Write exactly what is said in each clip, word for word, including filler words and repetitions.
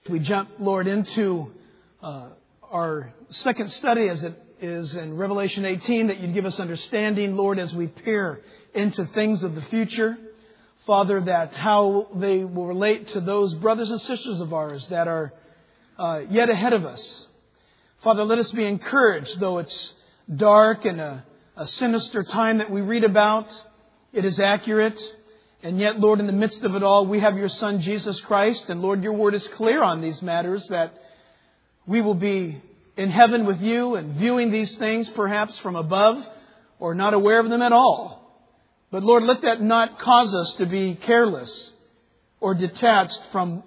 We jump, Lord, into uh, our second study as it is in Revelation eighteen, that you'd give us understanding, Lord, as we peer into things of the future. Father, that how they will relate to those brothers and sisters of ours that are uh, yet ahead of us. Father, let us be encouraged, though it's dark and a, a sinister time that we read about. It is accurate. And yet, Lord, in the midst of it all, we have your Son, Jesus Christ. And Lord, your word is clear on these matters, that we will be in heaven with you and viewing these things perhaps from above or not aware of them at all. But Lord, let that not cause us to be careless or detached from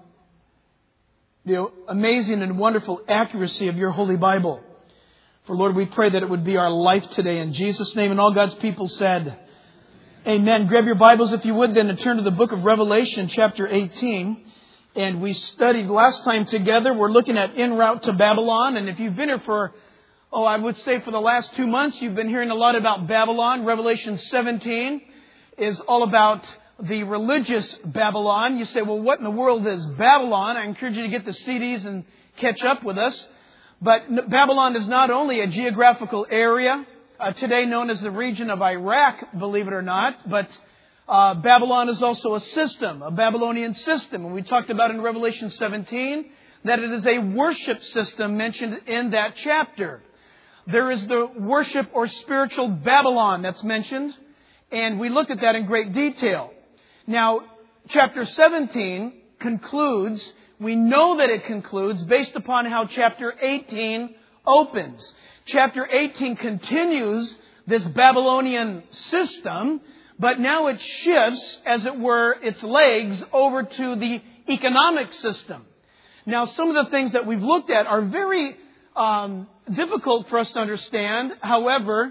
the amazing and wonderful accuracy of your Holy Bible. For Lord, we pray that it would be our life today in Jesus' name. And all God's people said, amen. Grab your Bibles, if you would, then, and turn to the book of Revelation, chapter eighteen. And we studied last time together. We're looking at En Route to Babylon. And if you've been here for, oh, I would say for the last two months, you've been hearing a lot about Babylon. Revelation seventeen is all about the religious Babylon. You say, well, what in the world is Babylon? I encourage you to get the C Ds and catch up with us. But Babylon is not only a geographical area, Uh, today known as the region of Iraq, believe it or not. But uh, Babylon is also a system, a Babylonian system. And we talked about in Revelation seventeen that it is a worship system mentioned in that chapter. There is the worship or spiritual Babylon that's mentioned. And we looked at that in great detail. Now, chapter seventeen concludes. We know that it concludes based upon how chapter eighteen opens. Chapter eighteen continues this Babylonian system, but now it shifts, as it were, its legs over to the economic system. Now, some of the things that we've looked at are very um, difficult for us to understand. However,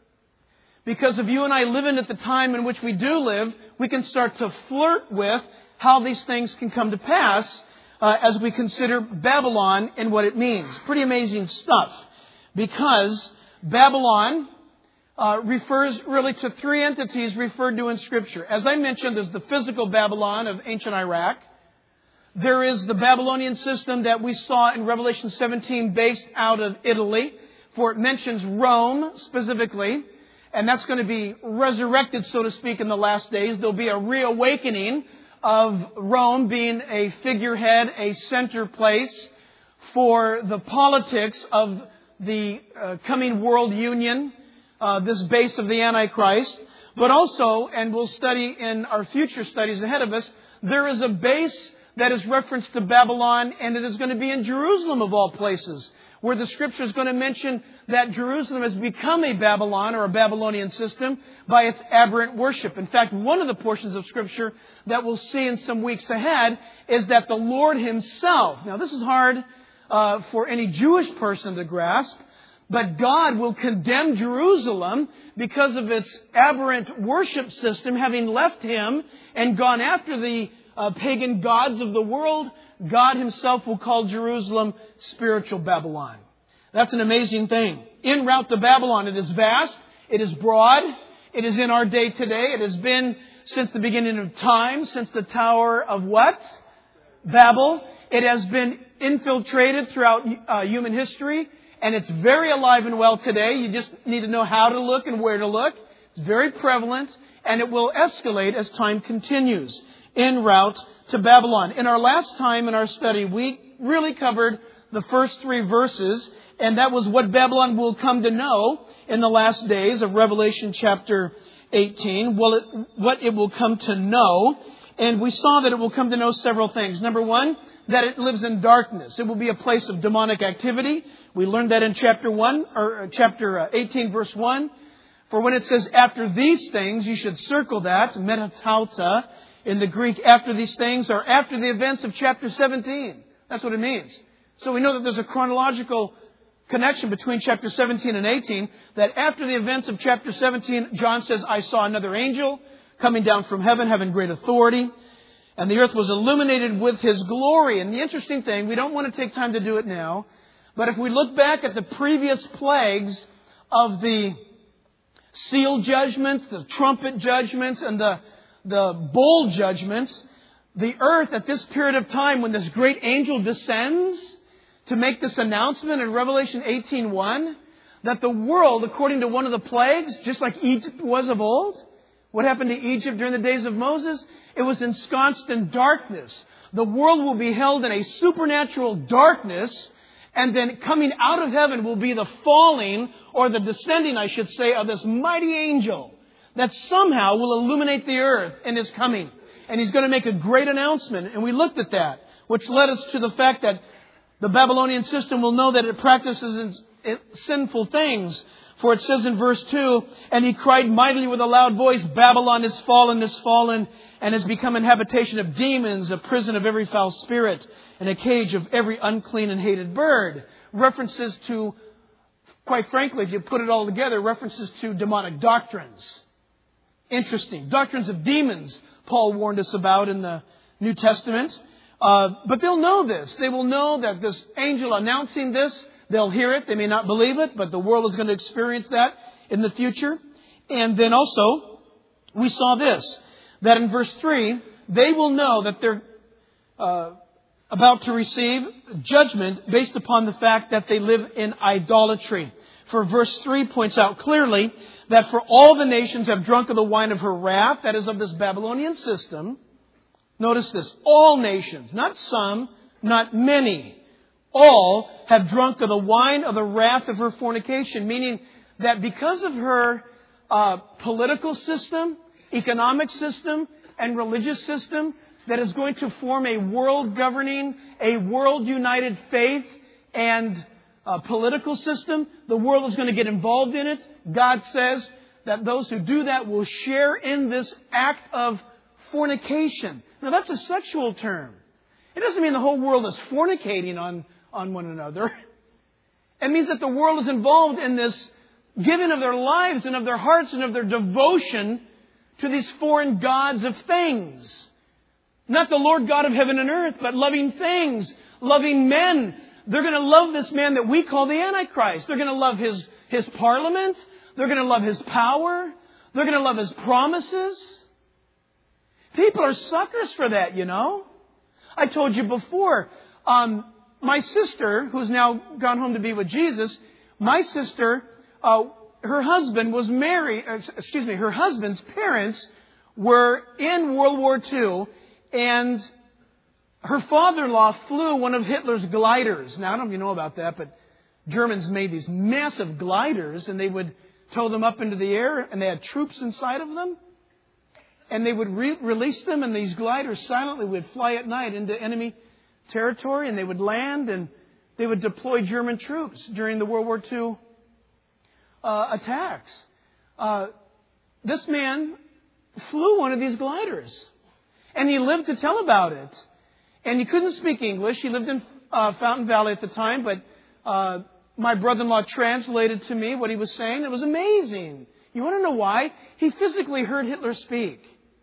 because of you and I living at the time in which we do live, we can start to flirt with how these things can come to pass uh, as we consider Babylon and what it means. Pretty amazing stuff. Because Babylon uh, refers really to three entities referred to in Scripture. As I mentioned, there's the physical Babylon of ancient Iraq. There is the Babylonian system that we saw in Revelation seventeen based out of Italy. For it mentions Rome specifically. And that's going to be resurrected, so to speak, in the last days. There'll be a reawakening of Rome being a figurehead, a center place for the politics of the uh, coming world union, uh, this base of the Antichrist. But also, and we'll study in our future studies ahead of us, there is a base that is referenced to Babylon, and it is going to be in Jerusalem of all places, where the Scripture is going to mention that Jerusalem has become a Babylon or a Babylonian system by its aberrant worship. In fact, one of the portions of Scripture that we'll see in some weeks ahead is that the Lord Himself, now this is hard Uh, for any Jewish person to grasp, but God will condemn Jerusalem because of its aberrant worship system, having left Him and gone after the uh, pagan gods of the world. God Himself will call Jerusalem spiritual Babylon. That's an amazing thing. En route to Babylon, it is vast, it is broad, it is in our day today. It has been since the beginning of time, since the Tower of what? Babel. It has been infiltrated throughout uh, human history, and it's very alive and well today. You just need to know how to look and where to look. It's very prevalent, and it will escalate as time continues. En route to Babylon. In our last time in our study, we really covered the first three verses, and that was what Babylon will come to know in the last days of Revelation chapter eighteen. Well, it, what it will come to know, and we saw that it will come to know several things. Number one, that it lives in darkness. It will be a place of demonic activity. We learned that in chapter one, or chapter eighteen, verse one. For when it says after these things, you should circle that, metatauta in the Greek, after these things, or after the events of chapter seventeen. That's what it means. So we know that there's a chronological connection between chapter seventeen and eighteen, that after the events of chapter seventeen, John says, I saw another angel coming down from heaven, having great authority. And the earth was illuminated with His glory. And the interesting thing, we don't want to take time to do it now, but if we look back at the previous plagues of the seal judgments, the trumpet judgments, and the, the bowl judgments, the earth at this period of time when this great angel descends to make this announcement in Revelation eighteen one, that the world, according to one of the plagues, just like Egypt was of old, what happened to Egypt during the days of Moses? It was ensconced in darkness. The world will be held in a supernatural darkness, and then coming out of heaven will be the falling, or the descending, I should say, of this mighty angel that somehow will illuminate the earth in His coming. And He's going to make a great announcement. And we looked at that, which led us to the fact that the Babylonian system will know that it practices sinful things. For it says in verse two, and he cried mightily with a loud voice, Babylon is fallen, is fallen, and has become an habitation of demons, a prison of every foul spirit, and a cage of every unclean and hated bird. References to, quite frankly, if you put it all together, references to demonic doctrines. Interesting. Doctrines of demons, Paul warned us about in the New Testament. Uh, but they'll know this. They will know that this angel announcing this, they'll hear it. They may not believe it, but the world is going to experience that in the future. And then also, we saw this, that in verse three, they will know that they're uh, about to receive judgment based upon the fact that they live in idolatry. For verse three points out clearly that for all the nations have drunk of the wine of her wrath, that is of this Babylonian system. Notice this, all nations, not some, not many. All have drunk of the wine of the wrath of her fornication, meaning that because of her uh, political system, economic system, and religious system that is going to form a world governing, a world united faith and uh, political system, the world is going to get involved in it. God says that those who do that will share in this act of fornication. Now that's a sexual term. It doesn't mean the whole world is fornicating on on one another. It means that the world is involved in this giving of their lives and of their hearts and of their devotion to these foreign gods of things. Not the Lord God of heaven and earth, but loving things, loving men. They're going to love this man that we call the Antichrist. They're going to love his, his parliament. They're going to love his power. They're going to love his promises. People are suckers for that, you know. I told you before, um, my sister, who's now gone home to be with Jesus, my sister, uh, her husband was married, uh, excuse me, her husband's parents were in World War Two, and her father-in-law flew one of Hitler's gliders. Now, I don't know if you know about that, but Germans made these massive gliders, and they would tow them up into the air, and they had troops inside of them. And they would re- release them, and these gliders silently would fly at night into enemy territory, and they would land, and they would deploy German troops during the World War Two uh, attacks. Uh, this man flew one of these gliders, and he lived to tell about it. And he couldn't speak English. He lived in uh, Fountain Valley at the time, but uh, my brother-in-law translated to me what he was saying. It was amazing. You want to know why? He physically heard Hitler speak.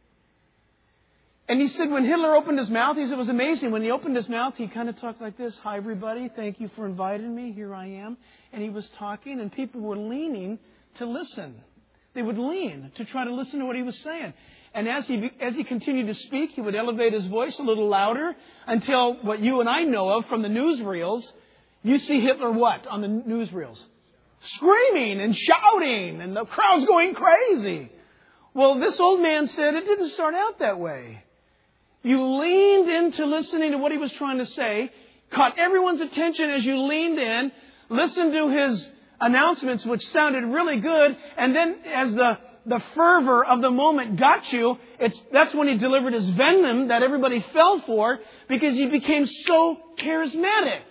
And he said when Hitler opened his mouth, he said it was amazing. When he opened his mouth, he kind of talked like this. Hi, everybody. Thank you for inviting me. Here I am. And he was talking, and people were leaning to listen. They would lean to try to listen to what he was saying. And as he as he continued to speak, he would elevate his voice a little louder until what you and I know of from the newsreels, you see Hitler what on the newsreels? Screaming and shouting, and the crowd's going crazy. Well, this old man said it didn't start out that way. You leaned into listening to what he was trying to say, caught everyone's attention as you leaned in, listened to his announcements, which sounded really good, and then as the, the fervor of the moment got you, it's, that's when he delivered his venom that everybody fell for, because he became so charismatic.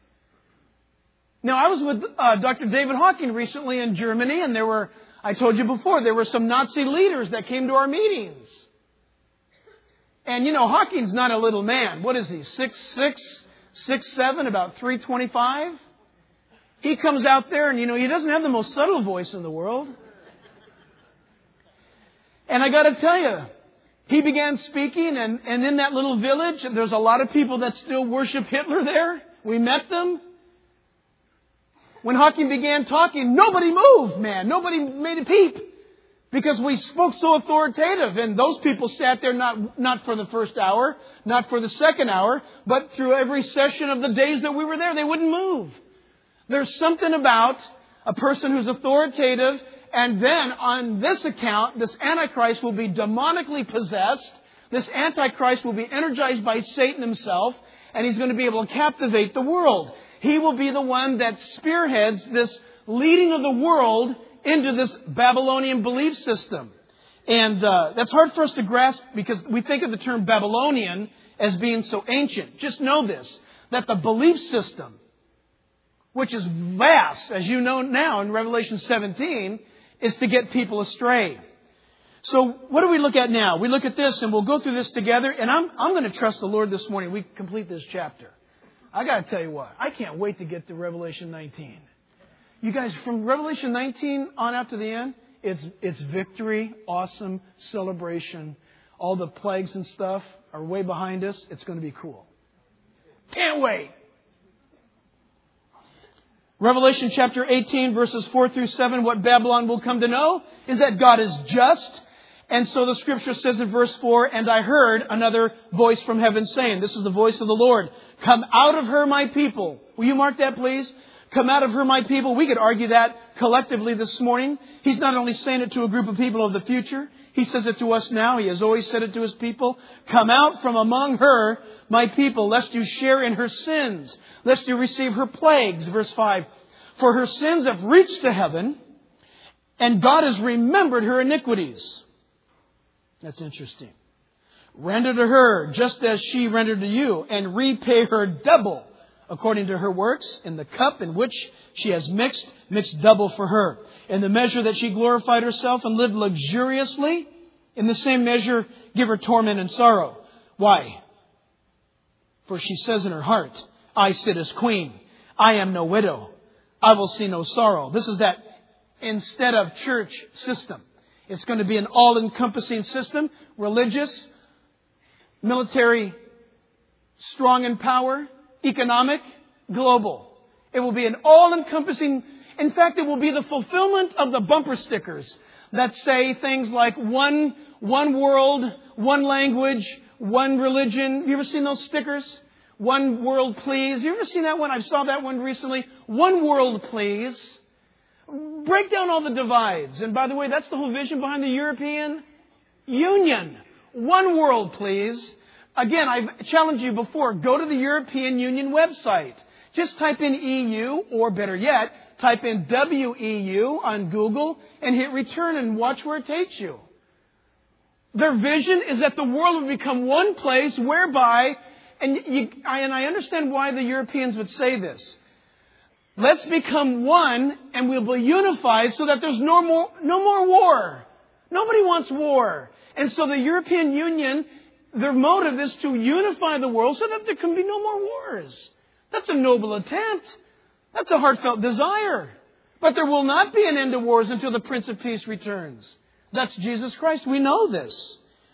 Now, I was with uh, Doctor David Hawking recently in Germany, and there were, I told you before, there were some Nazi leaders that came to our meetings. And, you know, Hawking's not a little man. What is he, six six, six seven, about three twenty-five? He comes out there and, you know, he doesn't have the most subtle voice in the world. And I got to tell you, he began speaking, and, and in that little village, there's a lot of people that still worship Hitler there. We met them. When Hawking began talking, nobody moved, man. Nobody made a peep. Because we spoke so authoritative, and those people sat there not, not for the first hour, not for the second hour, but through every session of the days that we were there. They wouldn't move. There's something about a person who's authoritative, and then on this account, this Antichrist will be demonically possessed. This Antichrist will be energized by Satan himself, and he's going to be able to captivate the world. He will be the one that spearheads this leading of the world into this Babylonian belief system. And uh, that's hard for us to grasp because we think of the term Babylonian as being so ancient. Just know this, that the belief system, which is vast, as you know now in Revelation seventeen, is to get people astray. So what do we look at now? We look at this, and we'll go through this together. And I'm, I'm going to trust the Lord this morning. We complete this chapter. I got to tell you what, I can't wait to get to Revelation nineteen. You guys, from Revelation nineteen on out to the end, it's it's victory, awesome, celebration. All the plagues and stuff are way behind us. It's going to be cool. Can't wait. Revelation chapter eighteen, verses four through seven, what Babylon will come to know is that God is just. And so the scripture says in verse four, and I heard another voice from heaven saying, this is the voice of the Lord, come out of her, my people. Will you mark that, please? Come out of her, my people. We could argue that collectively this morning. He's not only saying it to a group of people of the future. He says it to us now. He has always said it to His people. Come out from among her, my people, lest you share in her sins, lest you receive her plagues. Verse five. For her sins have reached to heaven, and God has remembered her iniquities. That's interesting. Render to her just as she rendered to you, and repay her double according to her works. In the cup in which she has mixed, mix double for her. In the measure that she glorified herself and lived luxuriously, in the same measure give her torment and sorrow. Why? For she says in her heart, I sit as queen. I am no widow. I will see no sorrow. This is that instead of church system. It's going to be an all-encompassing system. Religious, military, strong in power, economic, global. It will be an all-encompassing. In fact, it will be the fulfillment of the bumper stickers that say things like one, one world, one language, one religion. You ever seen those stickers? One world, please. You ever seen that one? I saw that one recently. One world, please. Break down all the divides. And by the way, that's the whole vision behind the European Union. One world, please. Again, I've challenged you before. Go to the European Union website. Just type in E U, or better yet, type in W E U on Google and hit return and watch where it takes you. Their vision is that the world will become one place whereby, and, you, I, and I understand why the Europeans would say this. Let's become one and we'll be unified so that there's no more, no more war. Nobody wants war. And so the European Union, their motive is to unify the world so that there can be no more wars. That's a noble attempt. That's a heartfelt desire. But there will not be an end to wars until the Prince of Peace returns. That's Jesus Christ. We know this.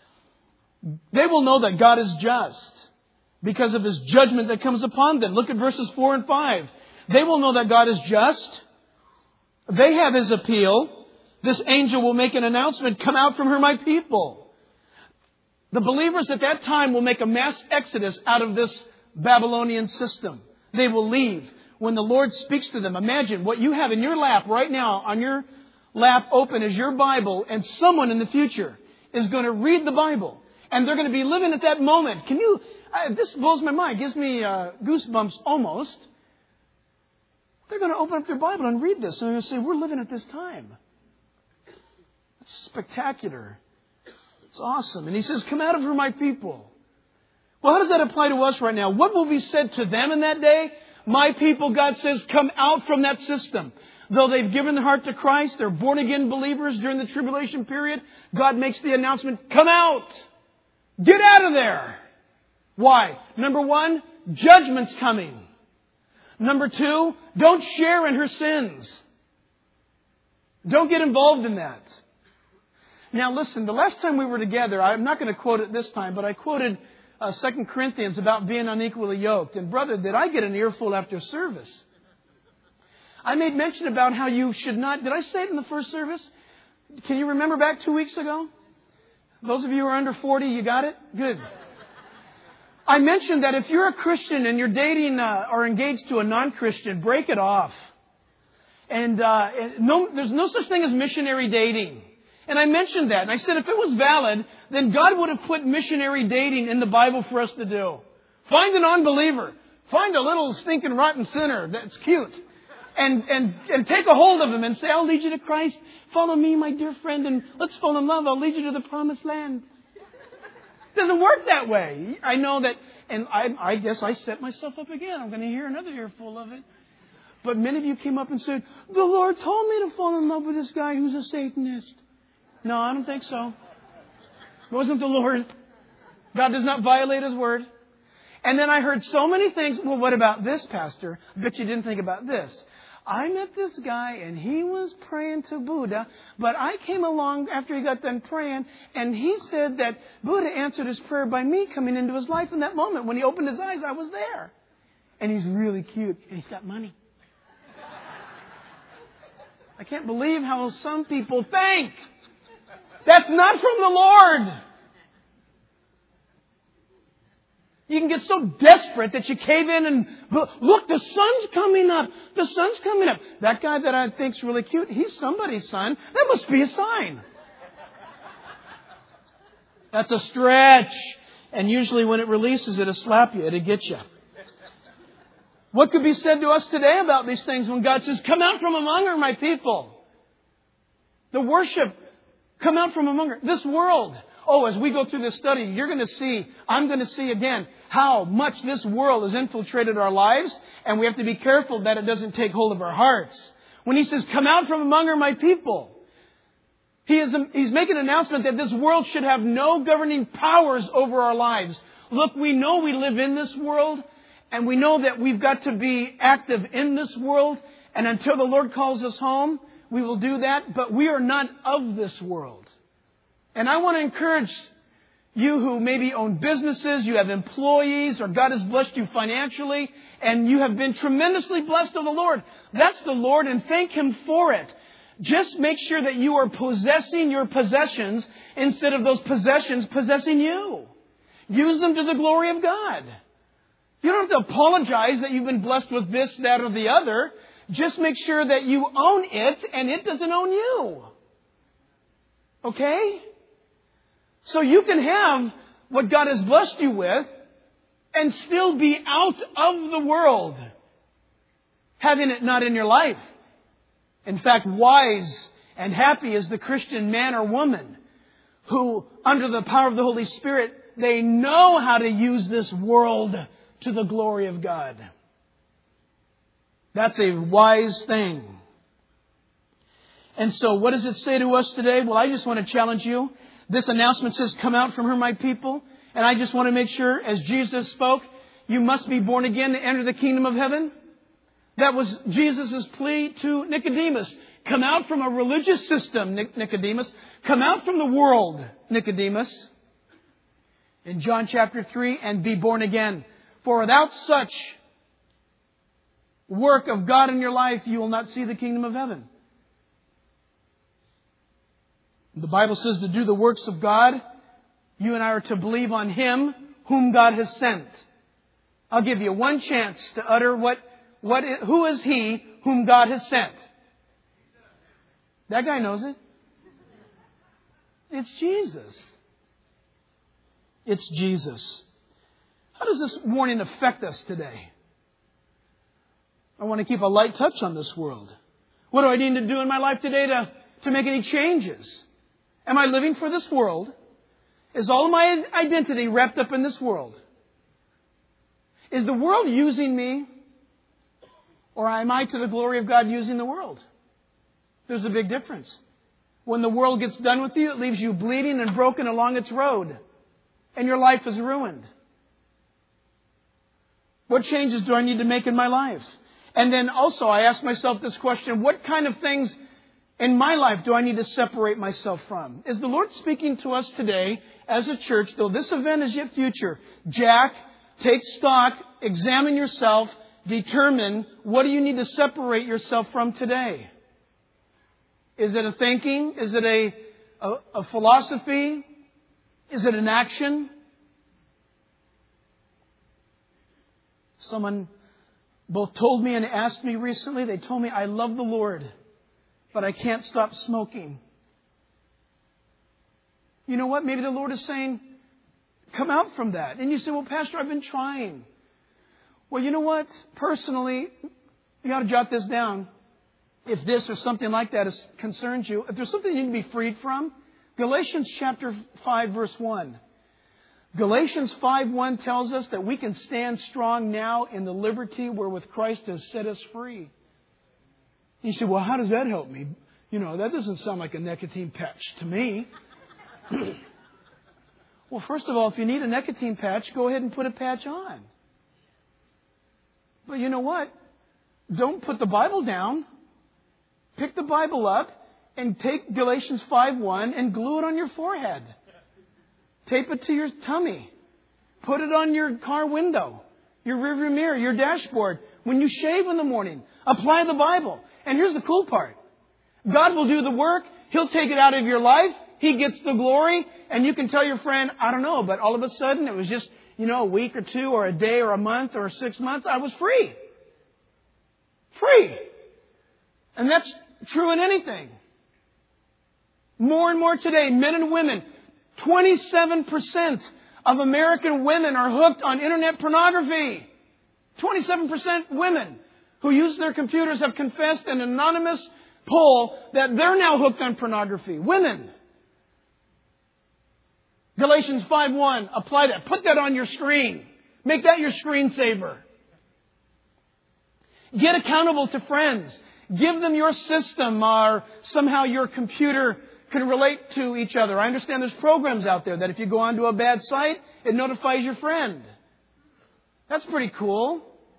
They will know that God is just because of His judgment that comes upon them. Look at verses four and five. They will know that God is just. They have His appeal. This angel will make an announcement. Come out from her, my people. The believers at that time will make a mass exodus out of this Babylonian system. They will leave. When the Lord speaks to them, imagine what you have in your lap right now, on your lap open is your Bible, and someone in the future is going to read the Bible. And they're going to be living at that moment. Can you, uh, this blows my mind, gives me uh, goosebumps almost. They're going to open up their Bible and read this. And they're going to say, we're living at this time. It's spectacular. It's awesome. And He says, come out of her, my people. Well, how does that apply to us right now? What will be said to them in that day? My people, God says, come out from that system. Though they've given their heart to Christ, they're born again believers during the tribulation period, God makes the announcement, come out. Get out of there. Why? Number one, judgment's coming. Number two, don't share in her sins. Don't get involved in that. Now listen, the last time we were together, I'm not going to quote it this time, but I quoted uh, Second Corinthians about being unequally yoked. And brother, did I get an earful after service? I made mention about how you should not, did I say it in the first service? Can you remember back two weeks ago? Those of you who are under forty, you got it? Good. I mentioned that if you're a Christian and you're dating uh, or engaged to a non-Christian, break it off. And uh, no, there's no such thing as missionary dating. And I mentioned that. And I said if it was valid, then God would have put missionary dating in the Bible for us to do. Find an unbeliever. Find a little stinking rotten sinner that's cute. And, and, and take a hold of him and say, I'll lead you to Christ. Follow me, my dear friend, and let's fall in love. I'll lead you to the promised land. It doesn't work that way. I know that, and I, I guess I set myself up again. I'm going to hear another earful of it. But many of you came up and said, the Lord told me to fall in love with this guy who's a Satanist. No, I don't think so. It wasn't the Lord. God does not violate His word. And then I heard so many things. Well, what about this, Pastor? I bet you didn't think about this. I met this guy and he was praying to Buddha, but I came along after he got done praying and he said that Buddha answered his prayer by me coming into his life in that moment. When he opened his eyes, I was there. And he's really cute and he's got money. I can't believe how some people think. That's not from the Lord. You can get so desperate that you cave in and look, the sun's coming up. The sun's coming up. That guy that I think's really cute, he's somebody's son. That must be a sign. That's a stretch. And usually when it releases, it'll slap you. It'll get you. What could be said to us today about these things when God says, come out from among her, my people? The worship, come out from among her. This world. Oh, as we go through this study, you're going to see, I'm going to see again, how much this world has infiltrated our lives. And we have to be careful that it doesn't take hold of our hearts. When He says, come out from among her, my people. He is, He's making an announcement that this world should have no governing powers over our lives. Look, we know we live in this world. And we know that we've got to be active in this world. And until the Lord calls us home, we will do that. But we are not of this world. And I want to encourage you who maybe own businesses, you have employees, or God has blessed you financially, and you have been tremendously blessed of the Lord. That's the Lord, and thank Him for it. Just make sure that you are possessing your possessions instead of those possessions possessing you. Use them to the glory of God. You don't have to apologize that you've been blessed with this, that, or the other. Just make sure that you own it and it doesn't own you. Okay? So you can have what God has blessed you with and still be out of the world, having it not in your life. In fact, wise and happy is the Christian man or woman who, under the power of the Holy Spirit, they know how to use this world to the glory of God. That's a wise thing. And so what does it say to us today? Well, I just want to challenge you. This announcement says, come out from her, my people. And I just want to make sure, as Jesus spoke, you must be born again to enter the kingdom of heaven. That was Jesus' plea to Nicodemus. Come out from a religious system, Nicodemus. Come out from the world, Nicodemus. In John chapter three, and be born again. For without such work of God in your life, you will not see the kingdom of heaven. The Bible says to do the works of God, you and I are to believe on Him whom God has sent. I'll give you one chance to utter what, what, who is He whom God has sent? That guy knows it. It's Jesus. It's Jesus. How does this warning affect us today? I want to keep a light touch on this world. What do I need to do in my life today to, to make any changes? Am I living for this world? Is all of my identity wrapped up in this world? Is the world using me? Or am I to the glory of God using the world? There's a big difference. When the world gets done with you, it leaves you bleeding and broken along its road. And your life is ruined. What changes do I need to make in my life? And then also I ask myself this question, what kind of things in my life do I need to separate myself from? Is the Lord speaking to us today as a church, though this event is yet future? Jack, take stock, examine yourself, determine what do you need to separate yourself from today? Is it a thinking? Is it a, a, a philosophy? Is it an action? Someone both told me and asked me recently, they told me, I love the Lord, but I can't stop smoking. You know what? Maybe the Lord is saying, come out from that. And you say, well, Pastor, I've been trying. Well, you know what? Personally, you got to jot this down. If this or something like that is, concerns you, if there's something you need to be freed from, Galatians chapter five, verse one. Galatians five one tells us that we can stand strong now in the liberty wherewith Christ has set us free. You say, well, how does that help me? You know, that doesn't sound like a nicotine patch to me. Well, first of all, if you need a nicotine patch, go ahead and put a patch on. But you know what? Don't put the Bible down. Pick the Bible up and take Galatians five one and glue it on your forehead. Tape it to your tummy. Put it on your car window, your rearview mirror, your dashboard. When you shave in the morning, apply the Bible. And here's the cool part. God will do the work. He'll take it out of your life. He gets the glory. And you can tell your friend, I don't know, but all of a sudden it was just, you know, a week or two or a day or a month or six months. I was free. Free. And that's true in anything. More and more today, men and women, twenty-seven percent of American women are hooked on internet pornography. twenty-seven percent women who use their computers have confessed in an anonymous poll that they're now hooked on pornography. Women. Galatians five one, apply that. Put that on your screen. Make that your screensaver. Get accountable to friends. Give them your system or somehow your computer can relate to each other. I understand there's programs out there that if you go onto a bad site, it notifies your friend. That's pretty cool.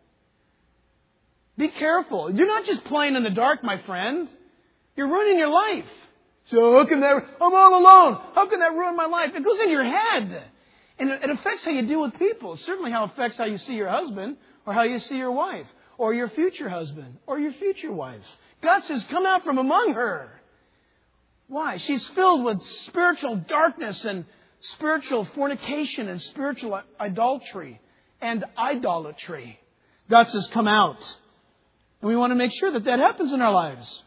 Be careful. You're not just playing in the dark, my friend. You're ruining your life. So how can that, I'm all alone. How can that ruin my life? It goes in your head. And it affects how you deal with people. It certainly how it affects how you see your husband or how you see your wife or your future husband or your future wife. God says, come out from among her. Why? She's filled with spiritual darkness and spiritual fornication and spiritual idolatry and idolatry. God says, come out. And we want to make sure that that happens in our lives.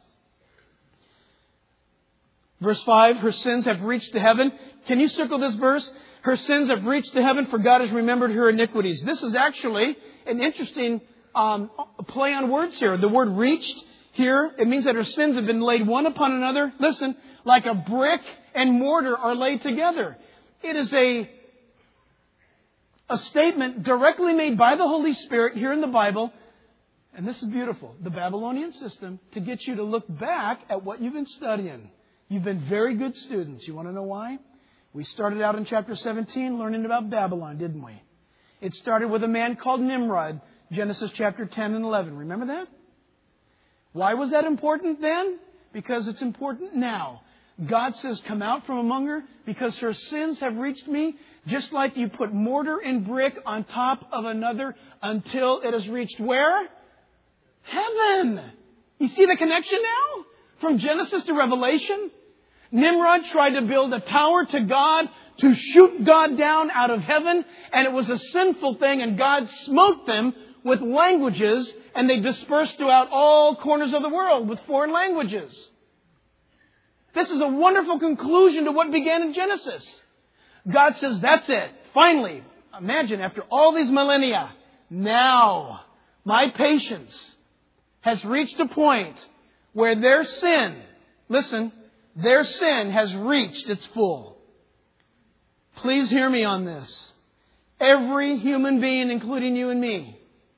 Verse five, her sins have reached to heaven. Can you circle this verse? Her sins have reached to heaven, for God has remembered her iniquities. This is actually an interesting um, play on words here. The word reached here, it means that her sins have been laid one upon another. Listen, like a brick and mortar are laid together. It is a, a statement directly made by the Holy Spirit here in the Bible. And this is beautiful. The Babylonian system to get you to look back at what you've been studying. You've been very good students. You want to know why? We started out in chapter seventeen learning about Babylon, didn't we? It started with a man called Nimrod, Genesis chapter ten and eleven. Remember that? Why was that important then? Because it's important now. God says, come out from among her because her sins have reached me, just like you put mortar and brick on top of another until it has reached where? Heaven. You see the connection now? From Genesis to Revelation? Nimrod tried to build a tower to God to shoot God down out of heaven, and it was a sinful thing, and God smote them with languages, and they dispersed throughout all corners of the world with foreign languages. This is a wonderful conclusion to what began in Genesis. God says, that's it. Finally, imagine after all these millennia, now my patience has reached a point where their sin, listen, their sin has reached its full. Please hear me on this. Every human being, including you and me,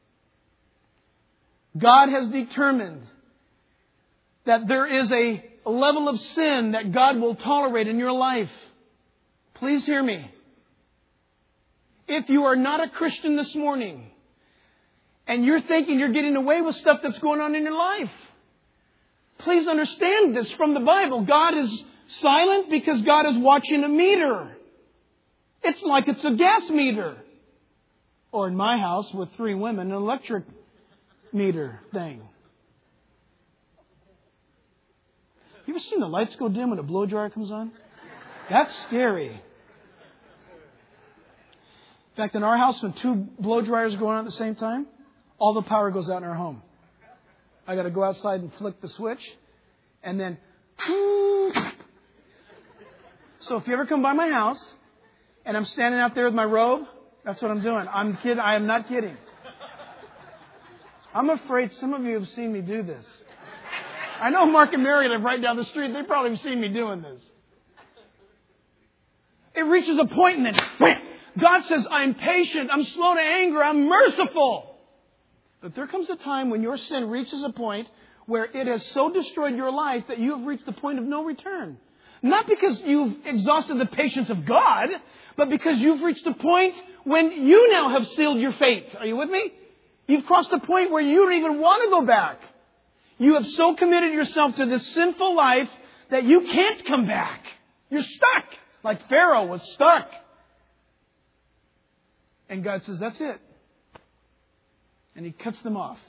God has determined that there is a level of sin that God will tolerate in your life. Please hear me. If you are not a Christian this morning and you're thinking you're getting away with stuff that's going on in your life, please understand this from the Bible. God is silent because God is watching a meter. It's like it's a gas meter. Or in my house with three women, an electric meter thing. You ever seen the lights go dim when a blow dryer comes on? That's scary. In fact, in our house, when two blow dryers go on at the same time, all the power goes out in our home. I got to go outside and flick the switch, and then. So if you ever come by my house, and I'm standing out there with my robe, that's what I'm doing. I'm kidding. I am not kidding. I'm afraid some of you have seen me do this. I know Mark and Mary live right down the street. They probably have seen me doing this. It reaches a point and then wham! God says, I'm patient. I'm slow to anger. I'm merciful. But there comes a time when your sin reaches a point where it has so destroyed your life that you have reached the point of no return. Not because you've exhausted the patience of God, but because you've reached a point when you now have sealed your fate. Are you with me? You've crossed a point where you don't even want to go back. You have so committed yourself to this sinful life that you can't come back. You're stuck. Like Pharaoh was stuck. And God says, that's it. And He cuts them off.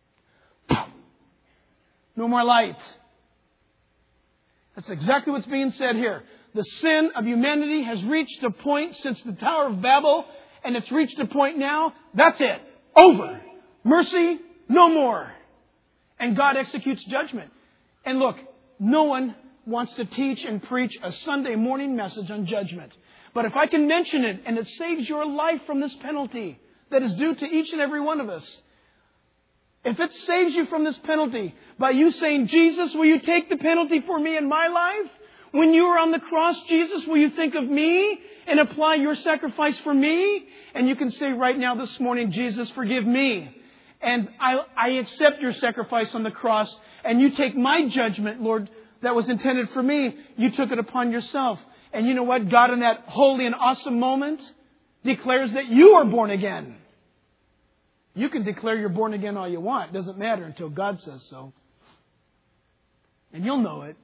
No more light. That's exactly what's being said here. The sin of humanity has reached a point since the Tower of Babel, and it's reached a point now. That's it. Over. Mercy, no more. And God executes judgment. And look, no one wants to teach and preach a Sunday morning message on judgment. But if I can mention it, and it saves your life from this penalty that is due to each and every one of us, if it saves you from this penalty by you saying, Jesus, will you take the penalty for me in my life? When you are on the cross, Jesus, will you think of me and apply your sacrifice for me? And you can say right now this morning, Jesus, forgive me. And I, I accept your sacrifice on the cross. And you take my judgment, Lord, that was intended for me. You took it upon yourself. And you know what? God in that holy and awesome moment declares that you are born again. You can declare you're born again all you want. It doesn't matter until God says so. And you'll know it.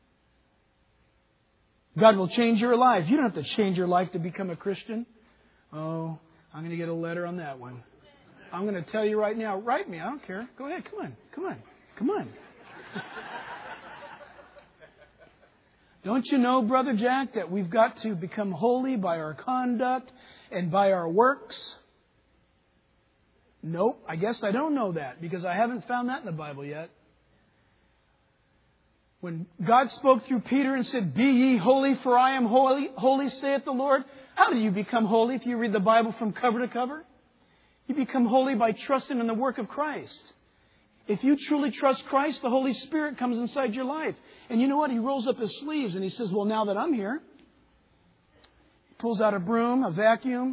God will change your life. You don't have to change your life to become a Christian. Oh, I'm going to get a letter on that one. I'm going to tell you right now. Write me. I don't care. Go ahead. Come on. Come on. Come on. Don't you know, Brother Jack, that we've got to become holy by our conduct and by our works? Nope, I guess I don't know that because I haven't found that in the Bible yet. When God spoke through Peter and said, be ye holy, for I am holy, holy, saith the Lord. How do you become holy if you read the Bible from cover to cover? You become holy by trusting in the work of Christ. If you truly trust Christ, the Holy Spirit comes inside your life. And you know what? He rolls up his sleeves and he says, well, now that I'm here, he pulls out a broom, a vacuum,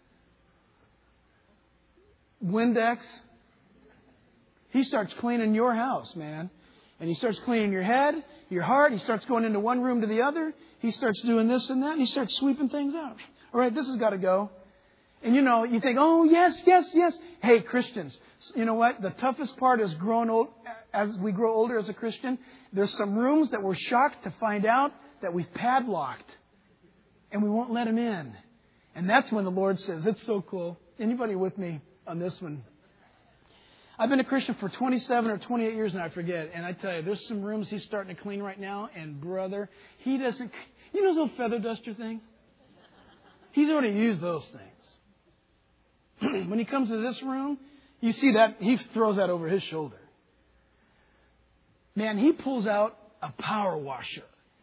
Windex. He starts cleaning your house, man. And he starts cleaning your head, your heart. He starts going into one room to the other. He starts doing this and that. And he starts sweeping things out. All right, this has got to go. And you know, you think, oh, yes, yes, yes. Hey, Christians, you know what? The toughest part is growing old, as we grow older as a Christian. There's some rooms that we're shocked to find out that we've padlocked. And we won't let them in. And that's when the Lord says, it's so cool. Anybody with me on this one? I've been a Christian for twenty-seven or twenty-eight years and I forget. And I tell you, there's some rooms he's starting to clean right now. And brother, he doesn't, you know those little feather duster things? He's already used those things. When he comes to this room, you see that he throws that over his shoulder. Man, he pulls out a power washer.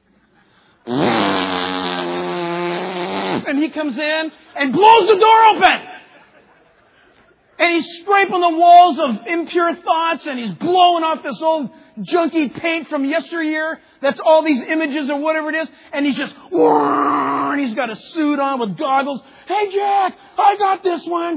And he comes in and blows the door open. And he's scraping the walls of impure thoughts and he's blowing off this old junky paint from yesteryear. That's all these images or whatever it is. And he's just, and he's got a suit on with goggles. Hey, Jack, I got this one.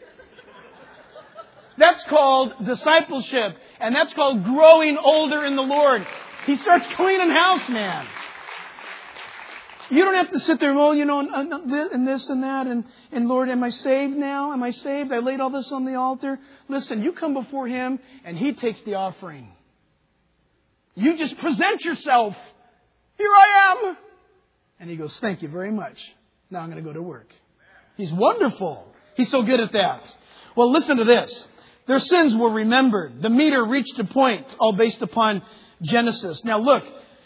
That's called discipleship. And that's called growing older in the Lord. He starts cleaning house, man. You don't have to sit there, well, you know, and this and that. And, and Lord, am I saved now? Am I saved? I laid all this on the altar. Listen, you come before Him and He takes the offering. You just present yourself. Here I am. And He goes, thank you very much. Now I'm going to go to work. He's wonderful. He's so good at that. Well, listen to this. Their sins were remembered. The meter reached a point, all based upon Genesis. Now look,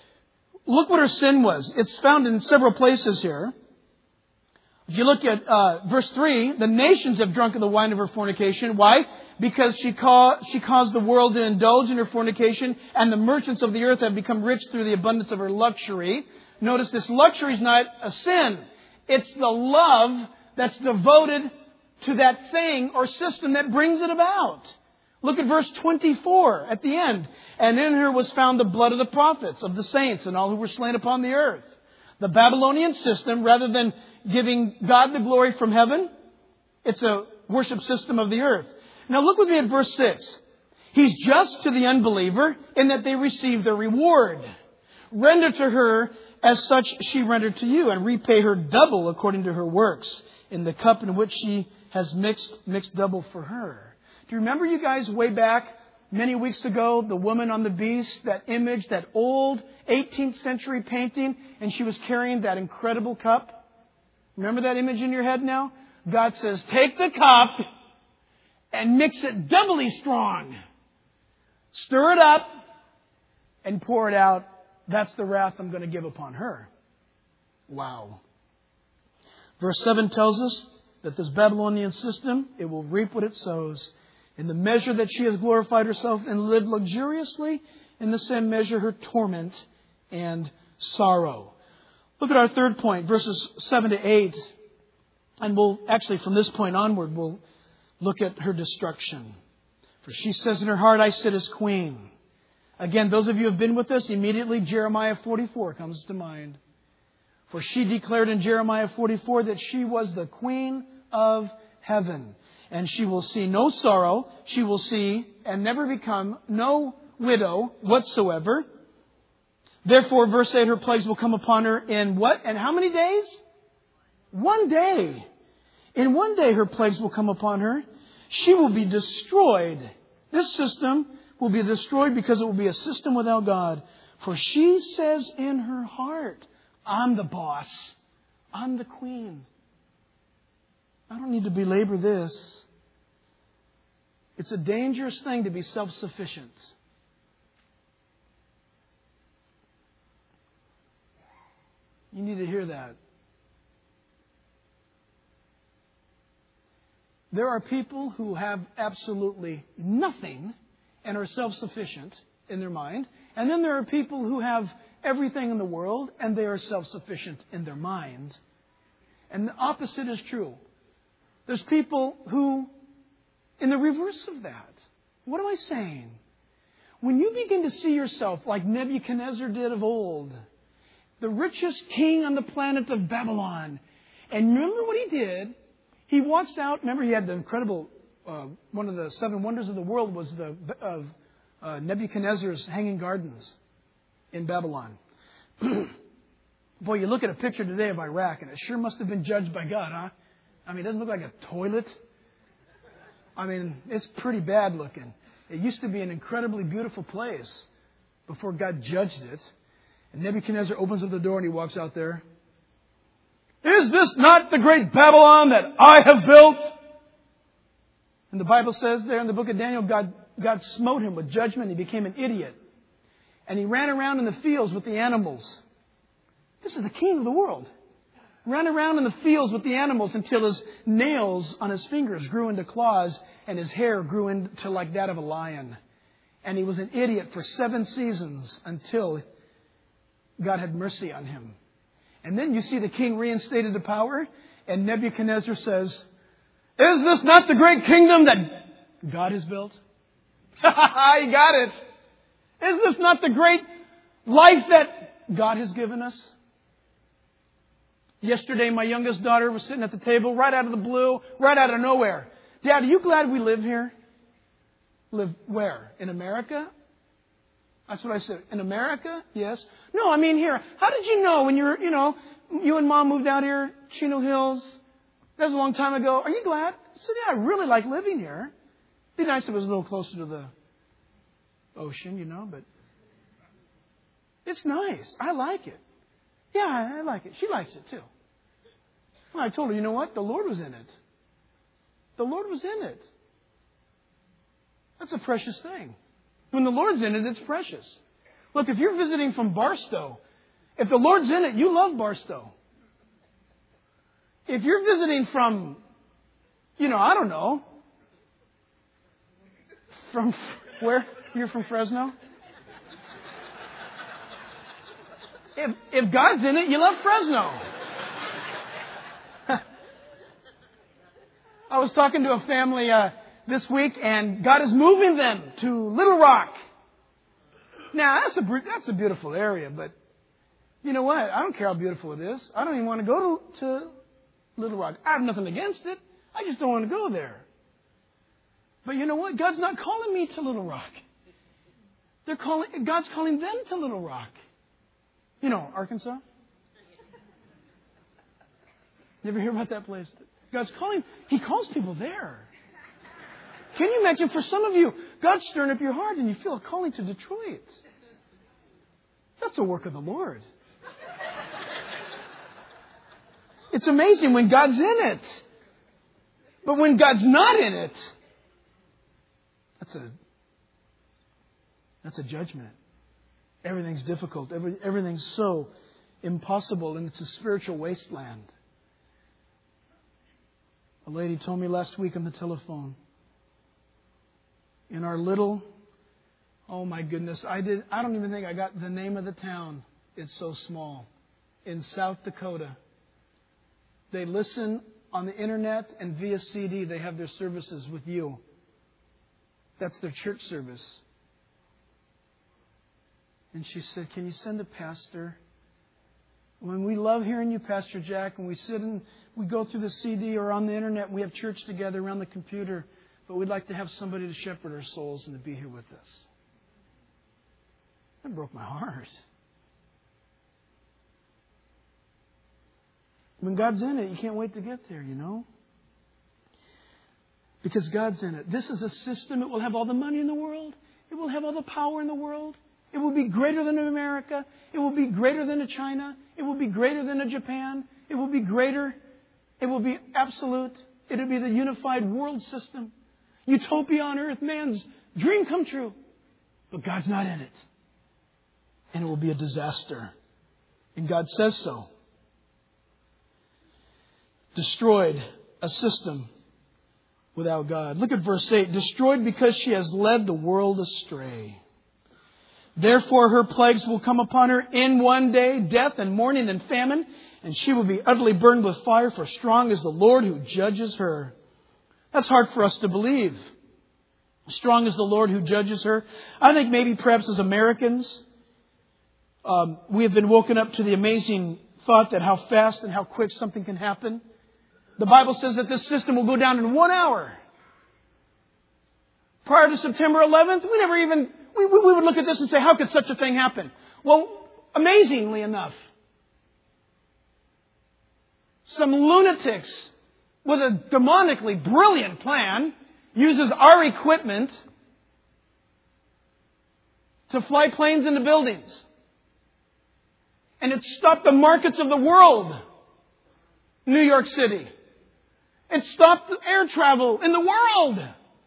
look what her sin was. It's found in several places here. If you look at uh, verse three, the nations have drunk of the wine of her fornication. Why? Because she, ca- she caused the world to indulge in her fornication, and the merchants of the earth have become rich through the abundance of her luxury. Notice this luxury is not a sin. It's the love that's devoted to that thing or system that brings it about. Look at verse twenty-four at the end. And in her was found the blood of the prophets, of the saints, and all who were slain upon the earth. The Babylonian system, rather than giving God the glory from heaven, it's a worship system of the earth. Now look with me at verse six. He's just to the unbeliever in that they receive their reward. Render to her as such she rendered to you, and repay her double according to her works. In the cup in which she has mixed, mixed double for her. Do you remember, you guys, way back many weeks ago, the woman on the beast, that image, that old eighteenth century painting, and she was carrying that incredible cup? Remember that image in your head now? God says, take the cup and mix it doubly strong. Stir it up and pour it out. That's the wrath I'm going to give upon her. Wow. Verse seven tells us that this Babylonian system, it will reap what it sows. In the measure that she has glorified herself and lived luxuriously, in the same measure her torment and sorrow. Look at our third point, verses seven to eight. And we'll, actually from this point onward, we'll look at her destruction. For she says in her heart, I sit as queen. Again, those of you who have been with us, immediately Jeremiah forty-four comes to mind. For she declared in Jeremiah forty-four that she was the queen of heaven. And she will see no sorrow. She will see and never become no widow whatsoever. Therefore, verse eight, her plagues will come upon her in what? And how many days? One day. In one day her plagues will come upon her. She will be destroyed. This system will be destroyed because it will be a system without God. For she says in her heart, I'm the boss. I'm the queen. I don't need to belabor this. It's a dangerous thing to be self-sufficient. You need to hear that. There are people who have absolutely nothing and are self-sufficient in their mind. And then there are people who have everything in the world and they are self-sufficient in their mind. And the opposite is true. There's people who, in the reverse of that. What am I saying? When you begin to see yourself like Nebuchadnezzar did of old, the richest king on the planet of Babylon, and remember what he did? He walks out. Remember, he had the incredible, uh, one of the seven wonders of the world was the uh, uh, Nebuchadnezzar's hanging gardens in Babylon. Boy, you look at a picture today of Iraq, and it sure must have been judged by God, huh? I mean, it doesn't look like a toilet. I mean, it's pretty bad looking. It used to be an incredibly beautiful place before God judged it. And Nebuchadnezzar opens up the door and he walks out there. Is this not the great Babylon that I have built? And the Bible says there in the book of Daniel, God, God smote him with judgment. He became an idiot. And he ran around in the fields with the animals. This is the king of the world. Ran around in the fields with the animals until his nails on his fingers grew into claws and his hair grew into like that of a lion. And he was an idiot for seven seasons until God had mercy on him. And then you see the king reinstated to power, and Nebuchadnezzar says, is this not the great kingdom that God has built? You got it. Is this not the great life that God has given us? Yesterday, my youngest daughter was sitting at the table right out of the blue, right out of nowhere. Dad, are you glad we live here? Live where? In America? That's what I said. In America? Yes. No, I mean here. How did you know when you were, you know, you and Mom moved out here, Chino Hills? That was a long time ago. Are you glad? I said, yeah, I really like living here. It'd be nice if it was a little closer to the ocean, you know, but it's nice. I like it. Yeah, I like it. She likes it too. And I told her, you know what? The Lord was in it. The Lord was in it. That's a precious thing. When the Lord's in it, it's precious. Look, if you're visiting from Barstow, If the Lord's in it, you love Barstow. If you're visiting from, you know, I don't know, from where? You're from Fresno? If, if God's in it, you love Fresno. I was talking to a family uh, this week, and God is moving them to Little Rock. Now, that's a, that's a beautiful area, but you know what? I don't care how beautiful it is. I don't even want to go to, to Little Rock. I have nothing against it. I just don't want to go there. But you know what? God's not calling me to Little Rock. They're calling, God's calling them to Little Rock. You know, Arkansas? You ever hear about that place? God's calling, He calls people there. Can you imagine for some of you, God's stirring up your heart and you feel a calling to Detroit? That's a work of the Lord. It's amazing when God's in it. But when God's not in it, that's a, that's a judgment. Everything's difficult. Every, everything's so impossible, and it's a spiritual wasteland. A lady told me last week on the telephone, in our little, oh my goodness, I did. I don't even think I got the name of the town. It's so small. In South Dakota, they listen on the internet and via C D. They have their services with you. That's their church service. And she said, can you send a pastor? When we love hearing you, Pastor Jack, and we sit and we go through the C D or on the internet, we have church together around the computer, but we'd like to have somebody to shepherd our souls and to be here with us. That broke my heart. When God's in it, you can't wait to get there, you know. Because God's in it. This is a system. It will have all the money in the world. It will have all the power in the world. It will be greater than America. It will be greater than a China. It will be greater than a Japan. It will be greater. It will be absolute. It will be the unified world system. Utopia on earth, man's dream come true. But God's not in it. And it will be a disaster. And God says so. Destroyed a system without God. Look at verse eight. Destroyed because she has led the world astray. Therefore her plagues will come upon her in one day, death and mourning and famine, and she will be utterly burned with fire, for strong is the Lord who judges her. That's hard for us to believe. Strong is the Lord who judges her. I think maybe perhaps as Americans, um, we have been woken up to the amazing thought that how fast and how quick something can happen. The Bible says that this system will go down in one hour. Prior to September eleventh, we never even, we, we would look at this and say, how could such a thing happen? Well, amazingly enough, some lunatics with a demonically brilliant plan uses our equipment to fly planes into buildings. And it stopped the markets of the world. New York City. It stopped air travel in the world.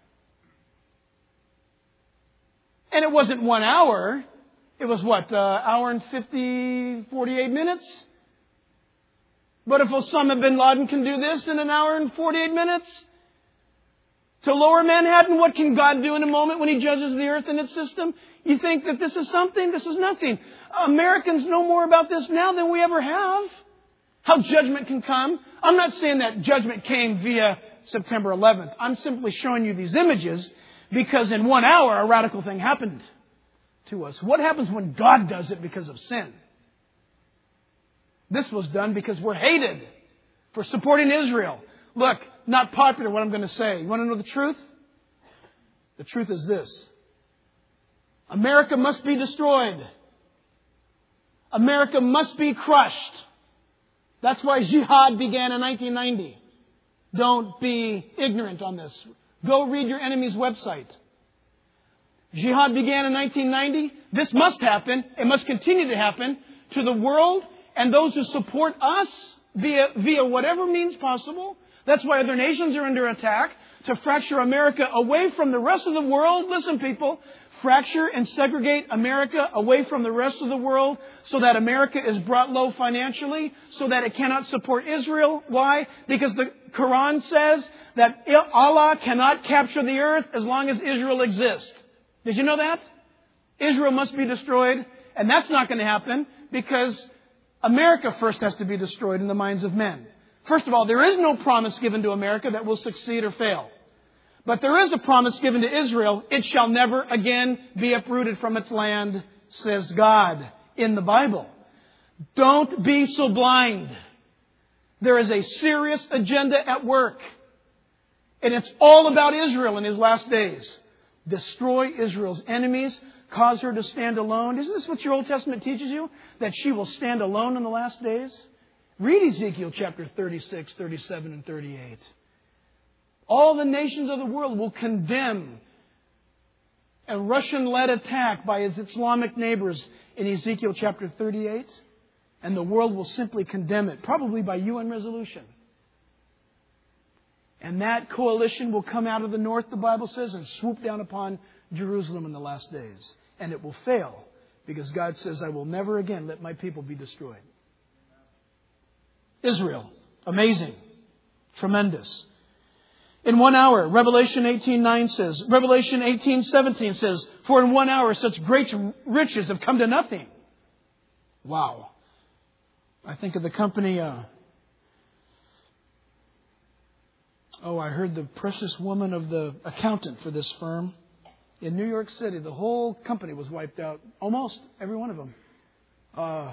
And it wasn't one hour. It was what, uh, hour and fifty, forty-eight minutes? But if Osama bin Laden can do this in an hour and forty-eight minutes, to lower Manhattan, what can God do in a moment when He judges the earth and its system? You think that this is something? This is nothing. Americans know more about this now than we ever have. How judgment can come. I'm not saying that judgment came via September eleventh. I'm simply showing you these images because in one hour a radical thing happened to us. What happens when God does it because of sin? This was done because we're hated for supporting Israel. Look, not popular what I'm going to say. You want to know the truth? The truth is this. America must be destroyed. America must be crushed. That's why jihad began in nineteen ninety. Don't be ignorant on this. Go read your enemy's website. Jihad began in nineteen ninety. This must happen. It must continue to happen to the world and those who support us via, via whatever means possible. That's why other nations are under attack, to fracture America away from the rest of the world. Listen, people, fracture and segregate America away from the rest of the world so that America is brought low financially, so that it cannot support Israel. Why? Because the Quran says that Allah cannot capture the earth as long as Israel exists. Did you know that? Israel must be destroyed, and that's not going to happen because America first has to be destroyed in the minds of men. First of all, there is no promise given to America that will succeed or fail. But there is a promise given to Israel. It shall never again be uprooted from its land, says God in the Bible. Don't be so blind. There is a serious agenda at work. And it's all about Israel in His last days. Destroy Israel's enemies. Cause her to stand alone. Isn't this what your Old Testament teaches you? That she will stand alone in the last days? Read Ezekiel chapter thirty-six, thirty-seven, and thirty-eight. All the nations of the world will condemn a Russian-led attack by his Islamic neighbors in Ezekiel chapter thirty-eight. And the world will simply condemn it, probably by U N resolution. And that coalition will come out of the north, the Bible says, and swoop down upon Jerusalem in the last days. And it will fail because God says, I will never again let my people be destroyed. Israel. Amazing. Tremendous. In one hour, Revelation eighteen nine says, Revelation eighteen seventeen says, for in one hour such great riches have come to nothing. Wow. I think of the company, uh, oh, I heard the precious woman of the accountant for this firm. In New York City, the whole company was wiped out. Almost every one of them. Uh,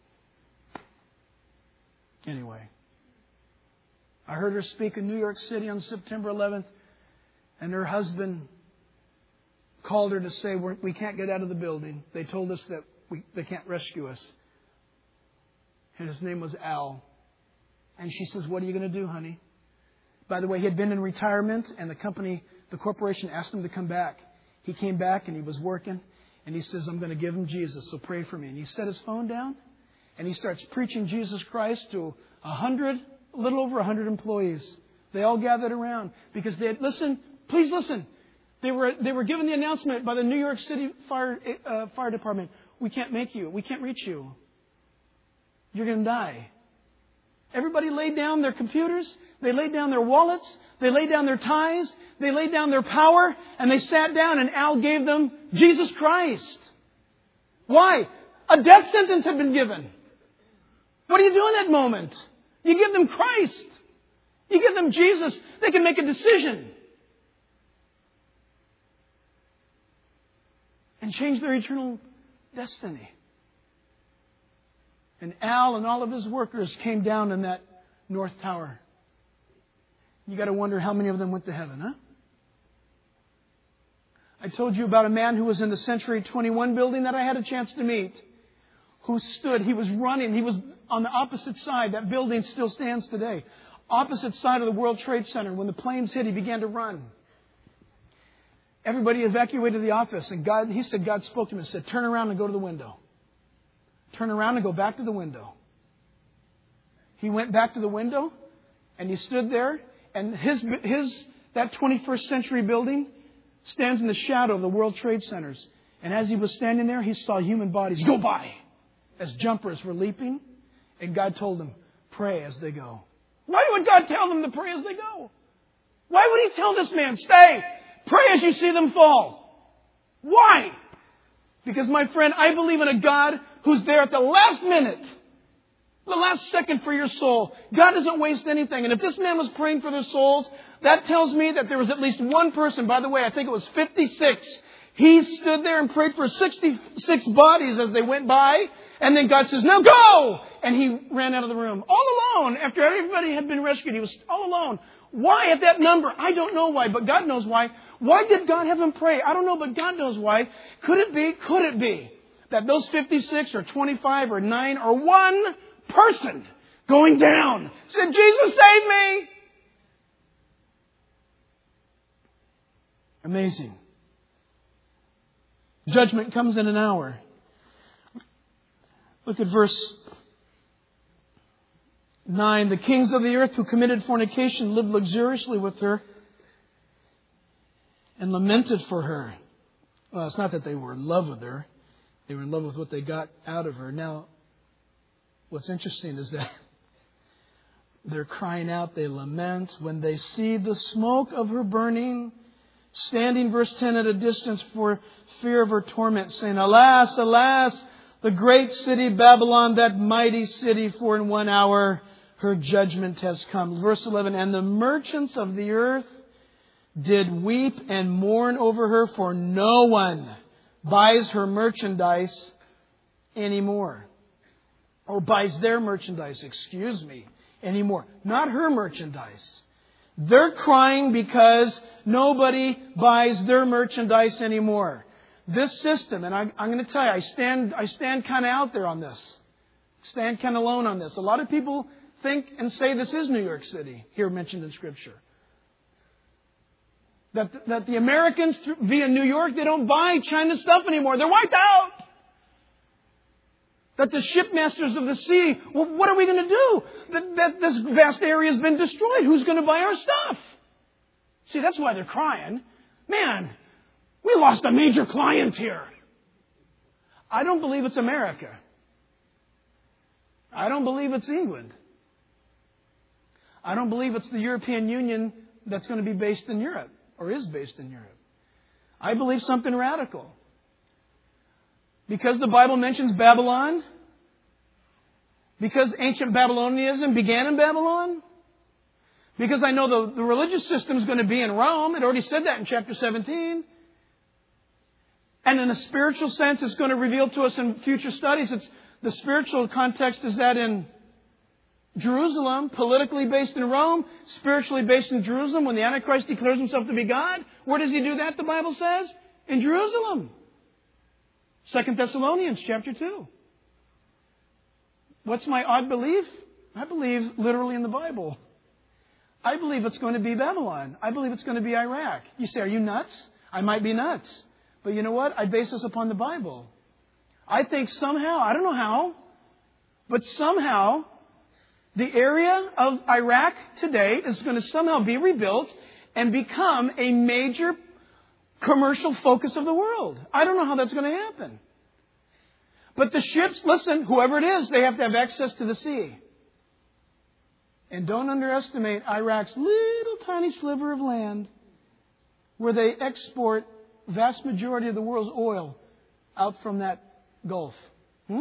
anyway. I heard her speak in New York City on September eleventh. And her husband called her to say, We're, we can't get out of the building. They told us that we, they can't rescue us. And his name was Al. And she says, what are you going to do, honey? By the way, he had been in retirement and the company, the corporation asked him to come back. He came back and he was working. And he says, I'm going to give him Jesus, so pray for me. And he set his phone down and he starts preaching Jesus Christ to a hundred, a little over a hundred employees. They all gathered around because they had, listen, please listen. They were, they were given the announcement by the New York City Fire, uh, Fire Department. We can't make you. We can't reach you. You're going to die. Everybody laid down their computers. They laid down their wallets. They laid down their ties. They laid down their power. And they sat down and Al gave them Jesus Christ. Why? A death sentence had been given. What do you do in that moment? You give them Christ. You give them Jesus. They can make a decision. And change their eternal destiny. And Al and all of his workers came down in that North Tower. You got to wonder how many of them went to heaven, huh? I told you about a man who was in the Century twenty-one building that I had a chance to meet. Who stood, he was running, he was on the opposite side. That building still stands today. Opposite side of the World Trade Center. When the planes hit, he began to run. Everybody evacuated the office. And God, he said, God spoke to him and said, turn around and go to the window. Turn around and go back to the window. He went back to the window and he stood there. And his, his, that twenty-first century building stands in the shadow of the World Trade Centers. And as he was standing there, he saw human bodies go by as jumpers were leaping. And God told him, pray as they go. Why would God tell them to pray as they go? Why would He tell this man, stay, pray as you see them fall? Why? Because, my friend, I believe in a God who's there at the last minute, the last second for your soul. God doesn't waste anything. And if this man was praying for their souls, that tells me that there was at least one person, by the way, I think it was fifty-six. He stood there and prayed for sixty-six bodies as they went by. And then God says, now go! And he ran out of the room. All alone. After everybody had been rescued, he was all alone. Why at that number? I don't know why, but God knows why. Why did God have him pray? I don't know, but God knows why. Could it be, could it be that those fifty-six or twenty-five or nine or one person going down said, Jesus, save me? Amazing. Judgment comes in an hour. Look at verse nine. The kings of the earth who committed fornication lived luxuriously with her and lamented for her. Well, it's not that they were in love with her. They were in love with what they got out of her. Now, what's interesting is that they're crying out, they lament when they see the smoke of her burning, standing, verse ten, at a distance for fear of her torment, saying, Alas, alas, the great city Babylon, that mighty city, for in one hour her judgment has come. Verse eleven, and the merchants of the earth did weep and mourn over her, for no one buys her merchandise anymore. Or buys their merchandise, excuse me, anymore. Not her merchandise. They're crying because nobody buys their merchandise anymore. This system, and I, I'm going to tell you, I stand, I stand kind of out there on this. Stand kind of alone on this. A lot of people think and say this is New York City, here mentioned in Scripture. That, that the Americans via New York, they don't buy China stuff anymore. They're wiped out. That the shipmasters of the sea, well, what are we going to do? That, that this vast area has been destroyed. Who's going to buy our stuff? See, that's why they're crying. Man, we lost a major client here. I don't believe it's America. I don't believe it's England. I don't believe it's the European Union that's going to be based in Europe or is based in Europe. I believe something radical. Because the Bible mentions Babylon, because ancient Babylonianism began in Babylon, because I know the, the religious system is going to be in Rome. It already said that in chapter seventeen. And in a spiritual sense, it's going to reveal to us in future studies. It's, the spiritual context is that in Jerusalem, politically based in Rome, spiritually based in Jerusalem, when the Antichrist declares himself to be God, where does he do that, the Bible says? In Jerusalem. Second Thessalonians chapter two. What's my odd belief? I believe literally in the Bible. I believe it's going to be Babylon. I believe it's going to be Iraq. You say, are you nuts? I might be nuts. But you know what? I base this upon the Bible. I think somehow, I don't know how, but somehow the area of Iraq today is going to somehow be rebuilt and become a major commercial focus of the world. I don't know how that's going to happen. But the ships, listen, whoever it is, they have to have access to the sea. And don't underestimate Iraq's little tiny sliver of land where they export vast majority of the world's oil out from that Gulf. Hmm?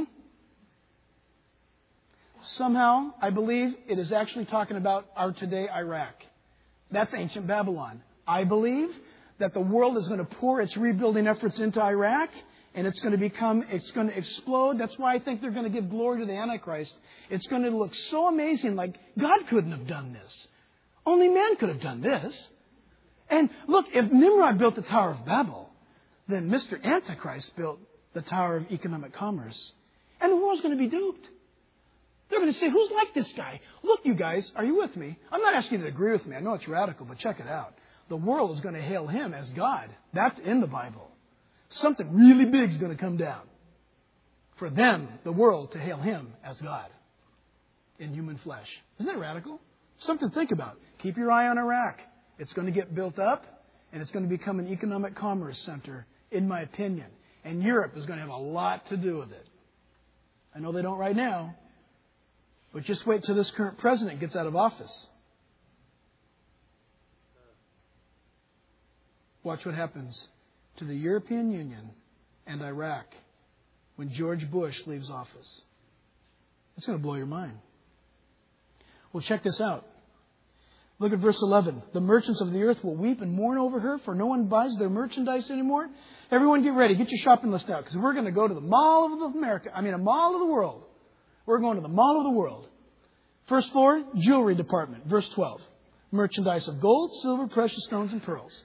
Somehow, I believe it is actually talking about our today Iraq. That's ancient Babylon. I believe that the world is going to pour its rebuilding efforts into Iraq, and it's going to become, it's going to explode. That's why I think they're going to give glory to the Antichrist. It's going to look so amazing, like God couldn't have done this. Only man could have done this. And look, if Nimrod built the Tower of Babel, then Mister Antichrist built the Tower of Economic Commerce. And the world's going to be duped. They're going to say, who's like this guy? Look, you guys, are you with me? I'm not asking you to agree with me. I know it's radical, but check it out. The world is going to hail him as God. That's in the Bible. Something really big is going to come down. For them, the world, to hail him as God in human flesh. Isn't that radical? Something to think about. Keep your eye on Iraq. It's going to get built up, and it's going to become an economic commerce center, in my opinion. And Europe is going to have a lot to do with it. I know they don't right now, but just wait till this current president gets out of office. Watch what happens to the European Union and Iraq when George Bush leaves office. It's going to blow your mind. Well, check this out. Look at verse eleven. The merchants of the earth will weep and mourn over her, for no one buys their merchandise anymore. Everyone get ready. Get your shopping list out, because we're going to go to the Mall of America. I mean, a Mall of the world. We're going to the Mall of the world. First floor, jewelry department. Verse twelve. Merchandise of gold, silver, precious stones, and pearls.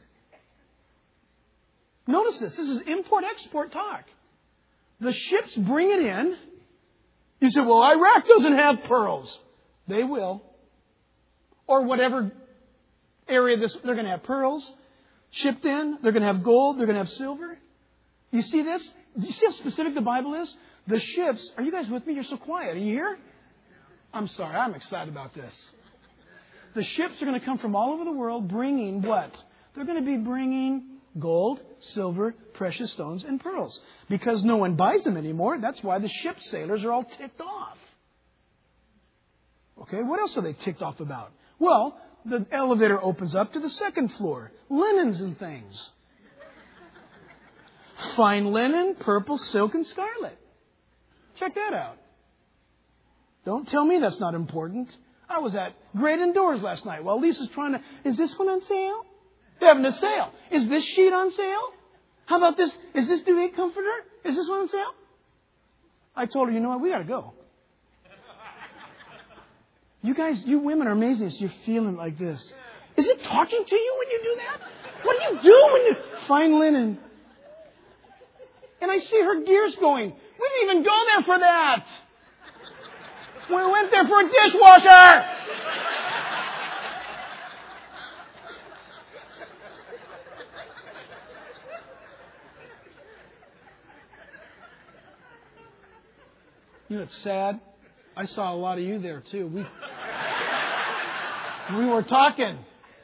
Notice this. This is import-export talk. The ships bring it in. You say, well, Iraq doesn't have pearls. They will. Or whatever area this, they're going to have pearls shipped in. They're going to have gold. They're going to have silver. You see this? Do you see how specific the Bible is? The ships, are you guys with me? You're so quiet. Are you here? I'm sorry. I'm excited about this. The ships are going to come from all over the world bringing what? They're going to be bringing Gold, silver, precious stones, and pearls. Because no one buys them anymore, that's why the ship sailors are all ticked off. Okay, what else are they ticked off about? Well, the elevator opens up to the second floor. Linens and things. Fine linen, purple, silk, and scarlet. Check that out. Don't tell me that's not important. I was at Great Indoors last night while Lisa's trying to... Is this one on sale? They're having a sale. Is this sheet on sale? How about this? Is this duvet comforter? Is this one on sale? I told her, you know what? We got to go. You guys, you women are amazing. So you're feeling like this. Is it talking to you when you do that? What do you do when you... Fine linen. And I see her gears going. We didn't even go there for that. We went there for a dishwasher. You know, it's sad. I saw a lot of you there, too. We, we were talking.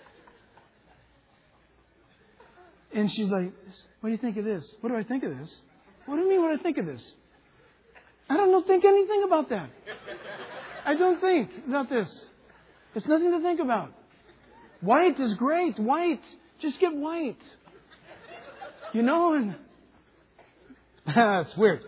And she's like, what do you think of this? What do I think of this? What do you mean what do I think of this? I don't think anything about that. I don't think about this. It's nothing to think about. White is great. White. Just get white. You know, and it's weird.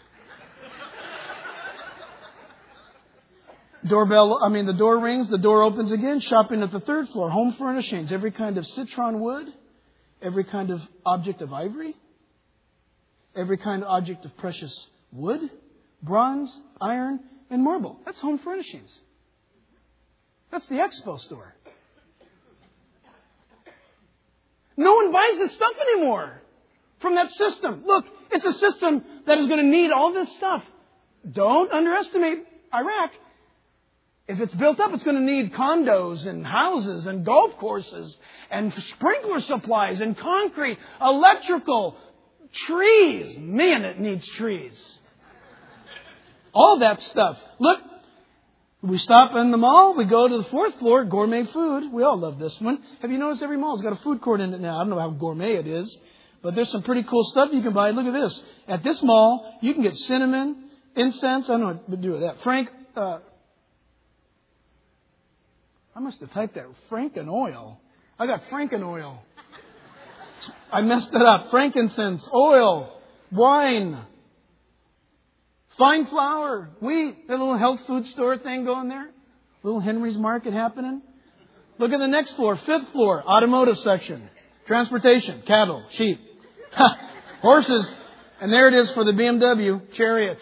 Doorbell, I mean, the door rings, the door opens again. Shopping at the third floor. Home furnishings. Every kind of citron wood. Every kind of object of ivory. Every kind of object of precious wood. Bronze, iron, and marble. That's home furnishings. That's the expo store. No one buys this stuff anymore from that system. Look, it's a system that is going to need all this stuff. Don't underestimate Iraq. If it's built up, it's going to need condos and houses and golf courses and sprinkler supplies and concrete, electrical, trees. Man, it needs trees. All that stuff. Look, we stop in the mall. We go to the fourth floor, gourmet food. We all love this one. Have you noticed every mall's got a food court in it now? I don't know how gourmet it is, but there's some pretty cool stuff you can buy. Look at this. At this mall, you can get cinnamon, incense. I don't know what to do with that. Frank, uh, I must have typed that. Franken oil. I got Franken oil. I messed it up. Frankincense, oil, wine. Fine flour, wheat, a little health food store thing going there. Little Henry's Market happening. Look at the next floor, fifth floor, automotive section. Transportation, cattle, sheep, horses. And there it is for the B M W, chariots.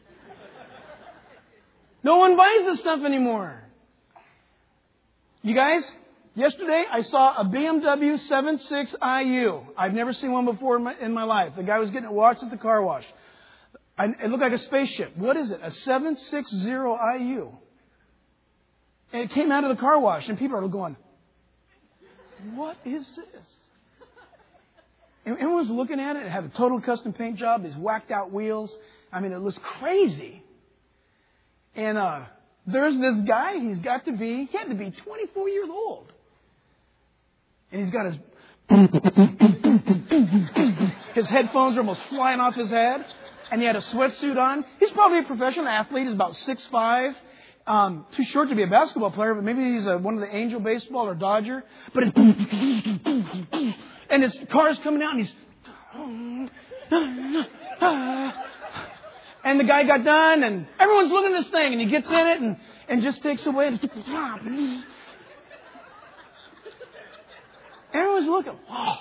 No one buys this stuff anymore. You guys, yesterday I saw a B M W seven six I U. I've never seen one before in my, in my life. The guy was getting it washed at the car wash. I, it looked like a spaceship. What is it? A seven sixty I U. And it came out of the car wash, and people are going, what is this? And everyone's looking at it. It had a total custom paint job, these whacked out wheels. I mean, it was crazy. And uh, there's this guy, he's got to be, he had to be twenty-four years old. And he's got his, his headphones are almost flying off his head. And he had a sweatsuit on. He's probably a professional athlete. He's about six foot five. Um, too short to be a basketball player, but maybe he's a, one of the Angel baseball or Dodger. But it's and his car's coming out, and he's and the guy got done, and everyone's looking at this thing, and he gets in it and, and just takes away. Everyone's looking. Wow.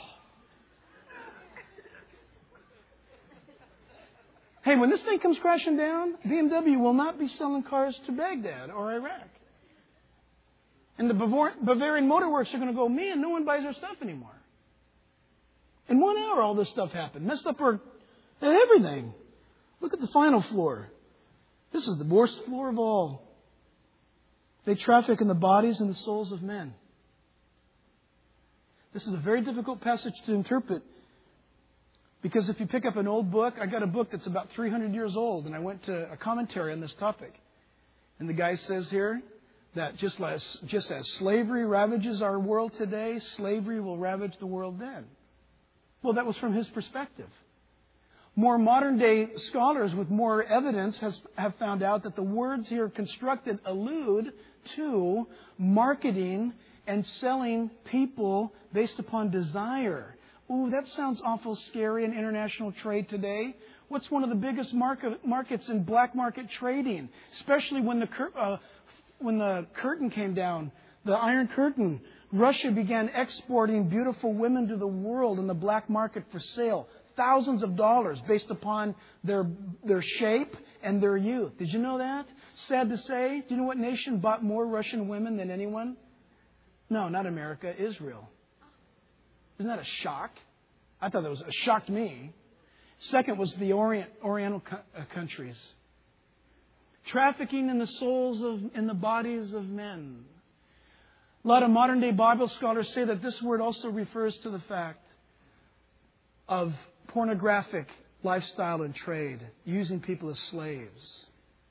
Hey, when this thing comes crashing down, B M W will not be selling cars to Baghdad or Iraq. And the Bavarian Motor Works are going to go, man, no one buys our stuff anymore. In one hour, all this stuff happened. Messed up our everything. Look at the final floor. This is the worst floor of all. They traffic in the bodies and the souls of men. This is a very difficult passage to interpret. Because if you pick up an old book, I got a book that's about three hundred years old, and I went to a commentary on this topic. And the guy says here that just as, just as slavery ravages our world today, slavery will ravage the world then. Well, that was from his perspective. More modern-day scholars with more evidence has, have found out that the words here constructed allude to marketing and selling people based upon desire. Ooh, that sounds awful scary in international trade today. What's one of the biggest market, markets in black market trading? Especially when the, cur, uh, when the curtain came down, the Iron Curtain. Russia began exporting beautiful women to the world in the black market for sale. Thousands of dollars based upon their their shape and their youth. Did you know that? Sad to say, do you know what nation bought more Russian women than anyone? No, not America, Israel. Isn't that a shock? I thought that was, it shocked me. Second was the Orient, Oriental co- uh, countries. Trafficking in the souls of, in the bodies of men. A lot of modern day Bible scholars say that this word also refers to the fact of pornographic lifestyle and trade, using people as slaves.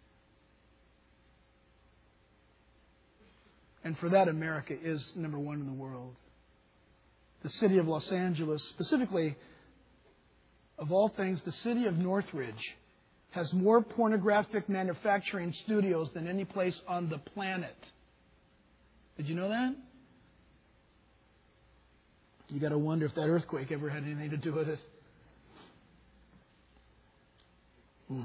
And for that, America is number one in the world. The city of Los Angeles, specifically, of all things, the city of Northridge, has more pornographic manufacturing studios than any place on the planet. Did you know that? You got to wonder if that earthquake ever had anything to do with it. Hmm.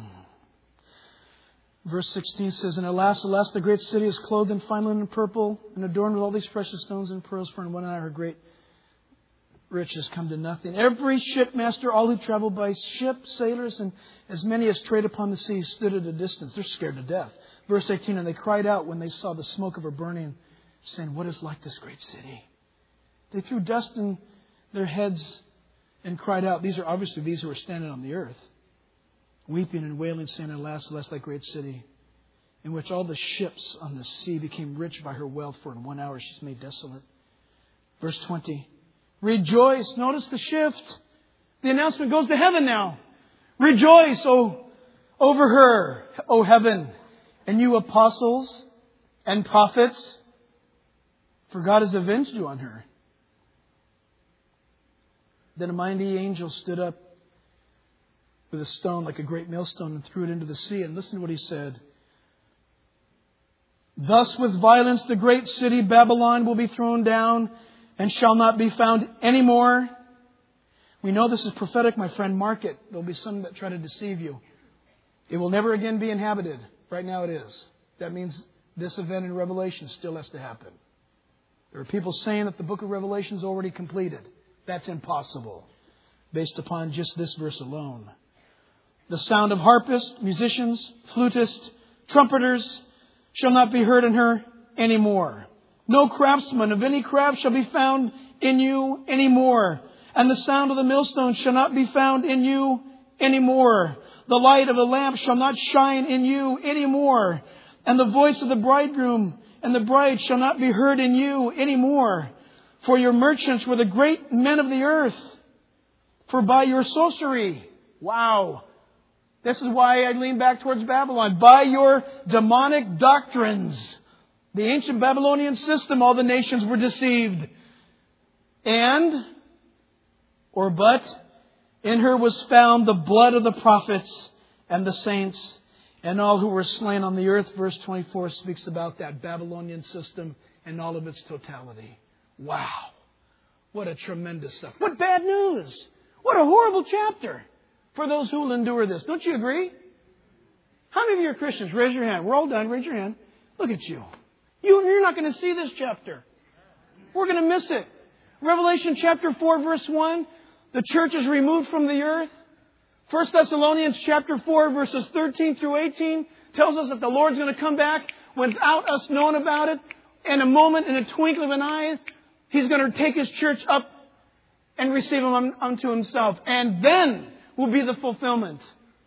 Verse sixteen says, And alas, alas, the great city is clothed in fine linen and purple, and adorned with all these precious stones and pearls, for in one hour her great riches come to nothing. Every shipmaster, all who travel by ship, sailors, and as many as trade upon the sea, stood at a distance. They're scared to death. Verse eighteen, And they cried out when they saw the smoke of her burning, saying, What is like this great city? They threw dust in their heads and cried out. These are obviously these who are standing on the earth, weeping and wailing, saying, Alas, alas, that great city, in which all the ships on the sea became rich by her wealth, for in one hour she's made desolate. Verse twenty, Rejoice. Notice the shift. The announcement goes to heaven now. Rejoice, O over her, O heaven, and you apostles and prophets, for God has avenged you on her. Then a mighty angel stood up with a stone like a great millstone and threw it into the sea. And listen to what he said. Thus with violence the great city Babylon will be thrown down and shall not be found anymore. We know this is prophetic, my friend. Mark it. There'll be some that try to deceive you. It will never again be inhabited. Right now it is. That means this event in Revelation still has to happen. There are people saying that the book of Revelation is already completed. That's impossible, based upon just this verse alone. The sound of harpists, musicians, flutists, trumpeters shall not be heard in her anymore. No craftsman of any craft shall be found in you anymore. And the sound of the millstone shall not be found in you anymore. The light of the lamp shall not shine in you anymore. And the voice of the bridegroom and the bride shall not be heard in you anymore. For your merchants were the great men of the earth. For by your sorcery, wow, this is why I lean back towards Babylon. By your demonic doctrines, the ancient Babylonian system, all the nations were deceived. And, or but, in her was found the blood of the prophets and the saints and all who were slain on the earth. Verse twenty-four speaks about that Babylonian system and all of its totality. Wow. What a tremendous stuff. What bad news. What a horrible chapter for those who will endure this. Don't you agree? How many of you are Christians? Raise your hand. We're all done. Raise your hand. Look at you. you you're not going to see this chapter. We're going to miss it. Revelation chapter four, verse one. The church is removed from the earth. First Thessalonians chapter four, verses thirteen through eighteen tells us that the Lord's going to come back without us knowing about it. In a moment, in a twinkling of an eye, He's going to take His church up and receive them unto Himself. And then will be the fulfillment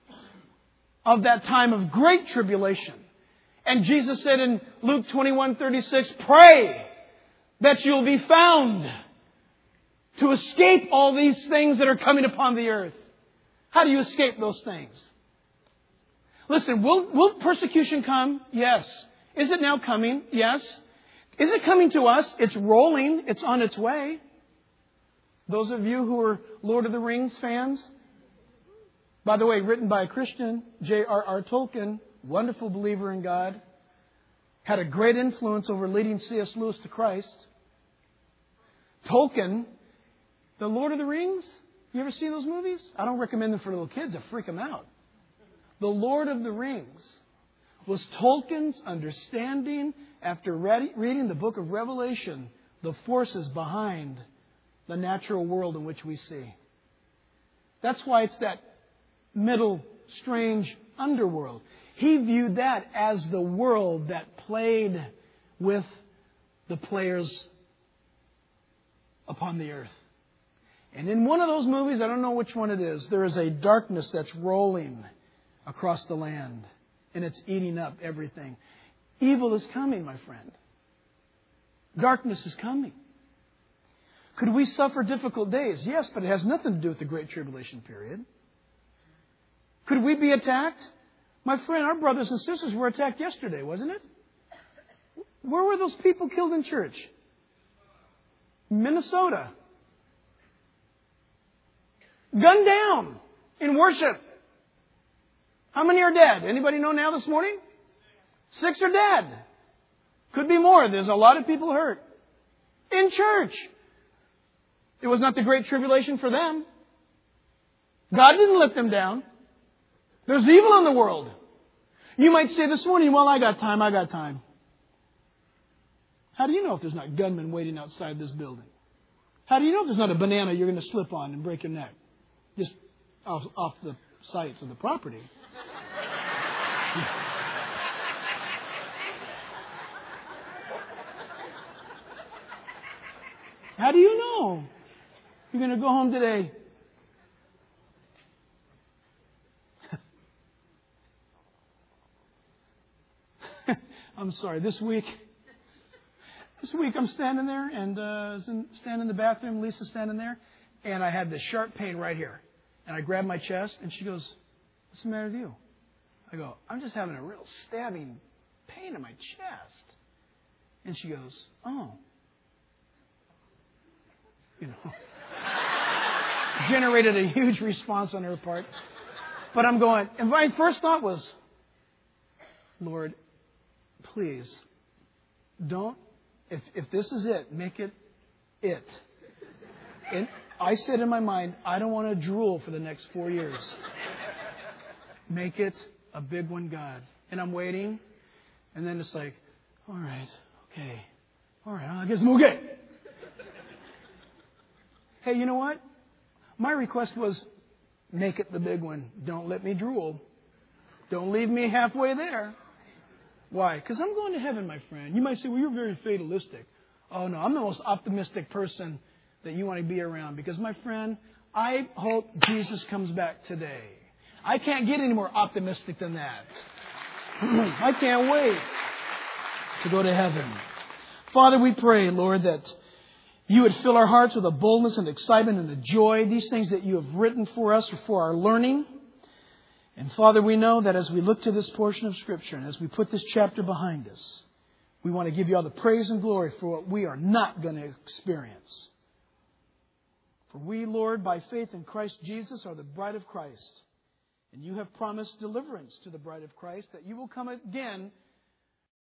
of that time of great tribulation. And Jesus said in Luke twenty-one thirty-six, pray that you'll be found to escape all these things that are coming upon the earth. How do you escape those things? Listen, will, will persecution come? Yes. Is it now coming? Yes. Is it coming to us? It's rolling. It's on its way. Those of you who are Lord of the Rings fans, by the way, written by a Christian, J R R Tolkien, wonderful believer in God, had a great influence over leading C S Lewis to Christ. Tolkien, the Lord of the Rings, you ever seen those movies? I don't recommend them for little kids. They'll freak them out. The Lord of the Rings was Tolkien's understanding after reading the book of Revelation, the forces behind the natural world in which we see. That's why it's that middle, strange underworld. He viewed that as the world that played with the players upon the earth. And in one of those movies, I don't know which one it is, there is a darkness that's rolling across the land. And it's eating up everything. Evil is coming, my friend. Darkness is coming. Could we suffer difficult days? Yes, but it has nothing to do with the Great Tribulation period. Could we be attacked? My friend, our brothers and sisters were attacked yesterday, wasn't it? Where were those people killed in church? Minnesota. Gunned down in worship. How many are dead? Anybody know now this morning? Six are dead. Could be more. There's a lot of people hurt. In church. It was not the Great Tribulation for them. God didn't let them down. There's evil in the world. You might say this morning, well, I got time, I got time. How do you know if there's not gunmen waiting outside this building? How do you know if there's not a banana you're going to slip on and break your neck? Just off, off the sites of the property. How do you know? You're going to go home today. I'm sorry, this week, this week I'm standing there and uh, standing in the bathroom, Lisa's standing there, and I had this sharp pain right here. And I grabbed my chest, and she goes, what's the matter with you? I go, I'm just having a real stabbing pain in my chest. And she goes, oh. You know, generated a huge response on her part. But I'm going, and my first thought was, Lord, please, don't, if, if this is it, make it it. And I said in my mind, I don't want to drool for the next four years. Make it a big one, God. And I'm waiting. And then it's like, all right, okay. All right, I guess I'm okay. Hey, you know what? My request was, make it the big one. Don't let me drool. Don't leave me halfway there. Why? Because I'm going to heaven, my friend. You might say, well, you're very fatalistic. Oh, no, I'm the most optimistic person that you want to be around. Because, my friend, I hope Jesus comes back today. I can't get any more optimistic than that. I can't wait to go to heaven. Father, we pray, Lord, that you would fill our hearts with a boldness and excitement and a joy, these things that you have written for us for our learning. And Father, we know that as we look to this portion of Scripture and as we put this chapter behind us, we want to give you all the praise and glory for what we are not going to experience. For we, Lord, by faith in Christ Jesus, are the bride of Christ. And you have promised deliverance to the bride of Christ, that you will come again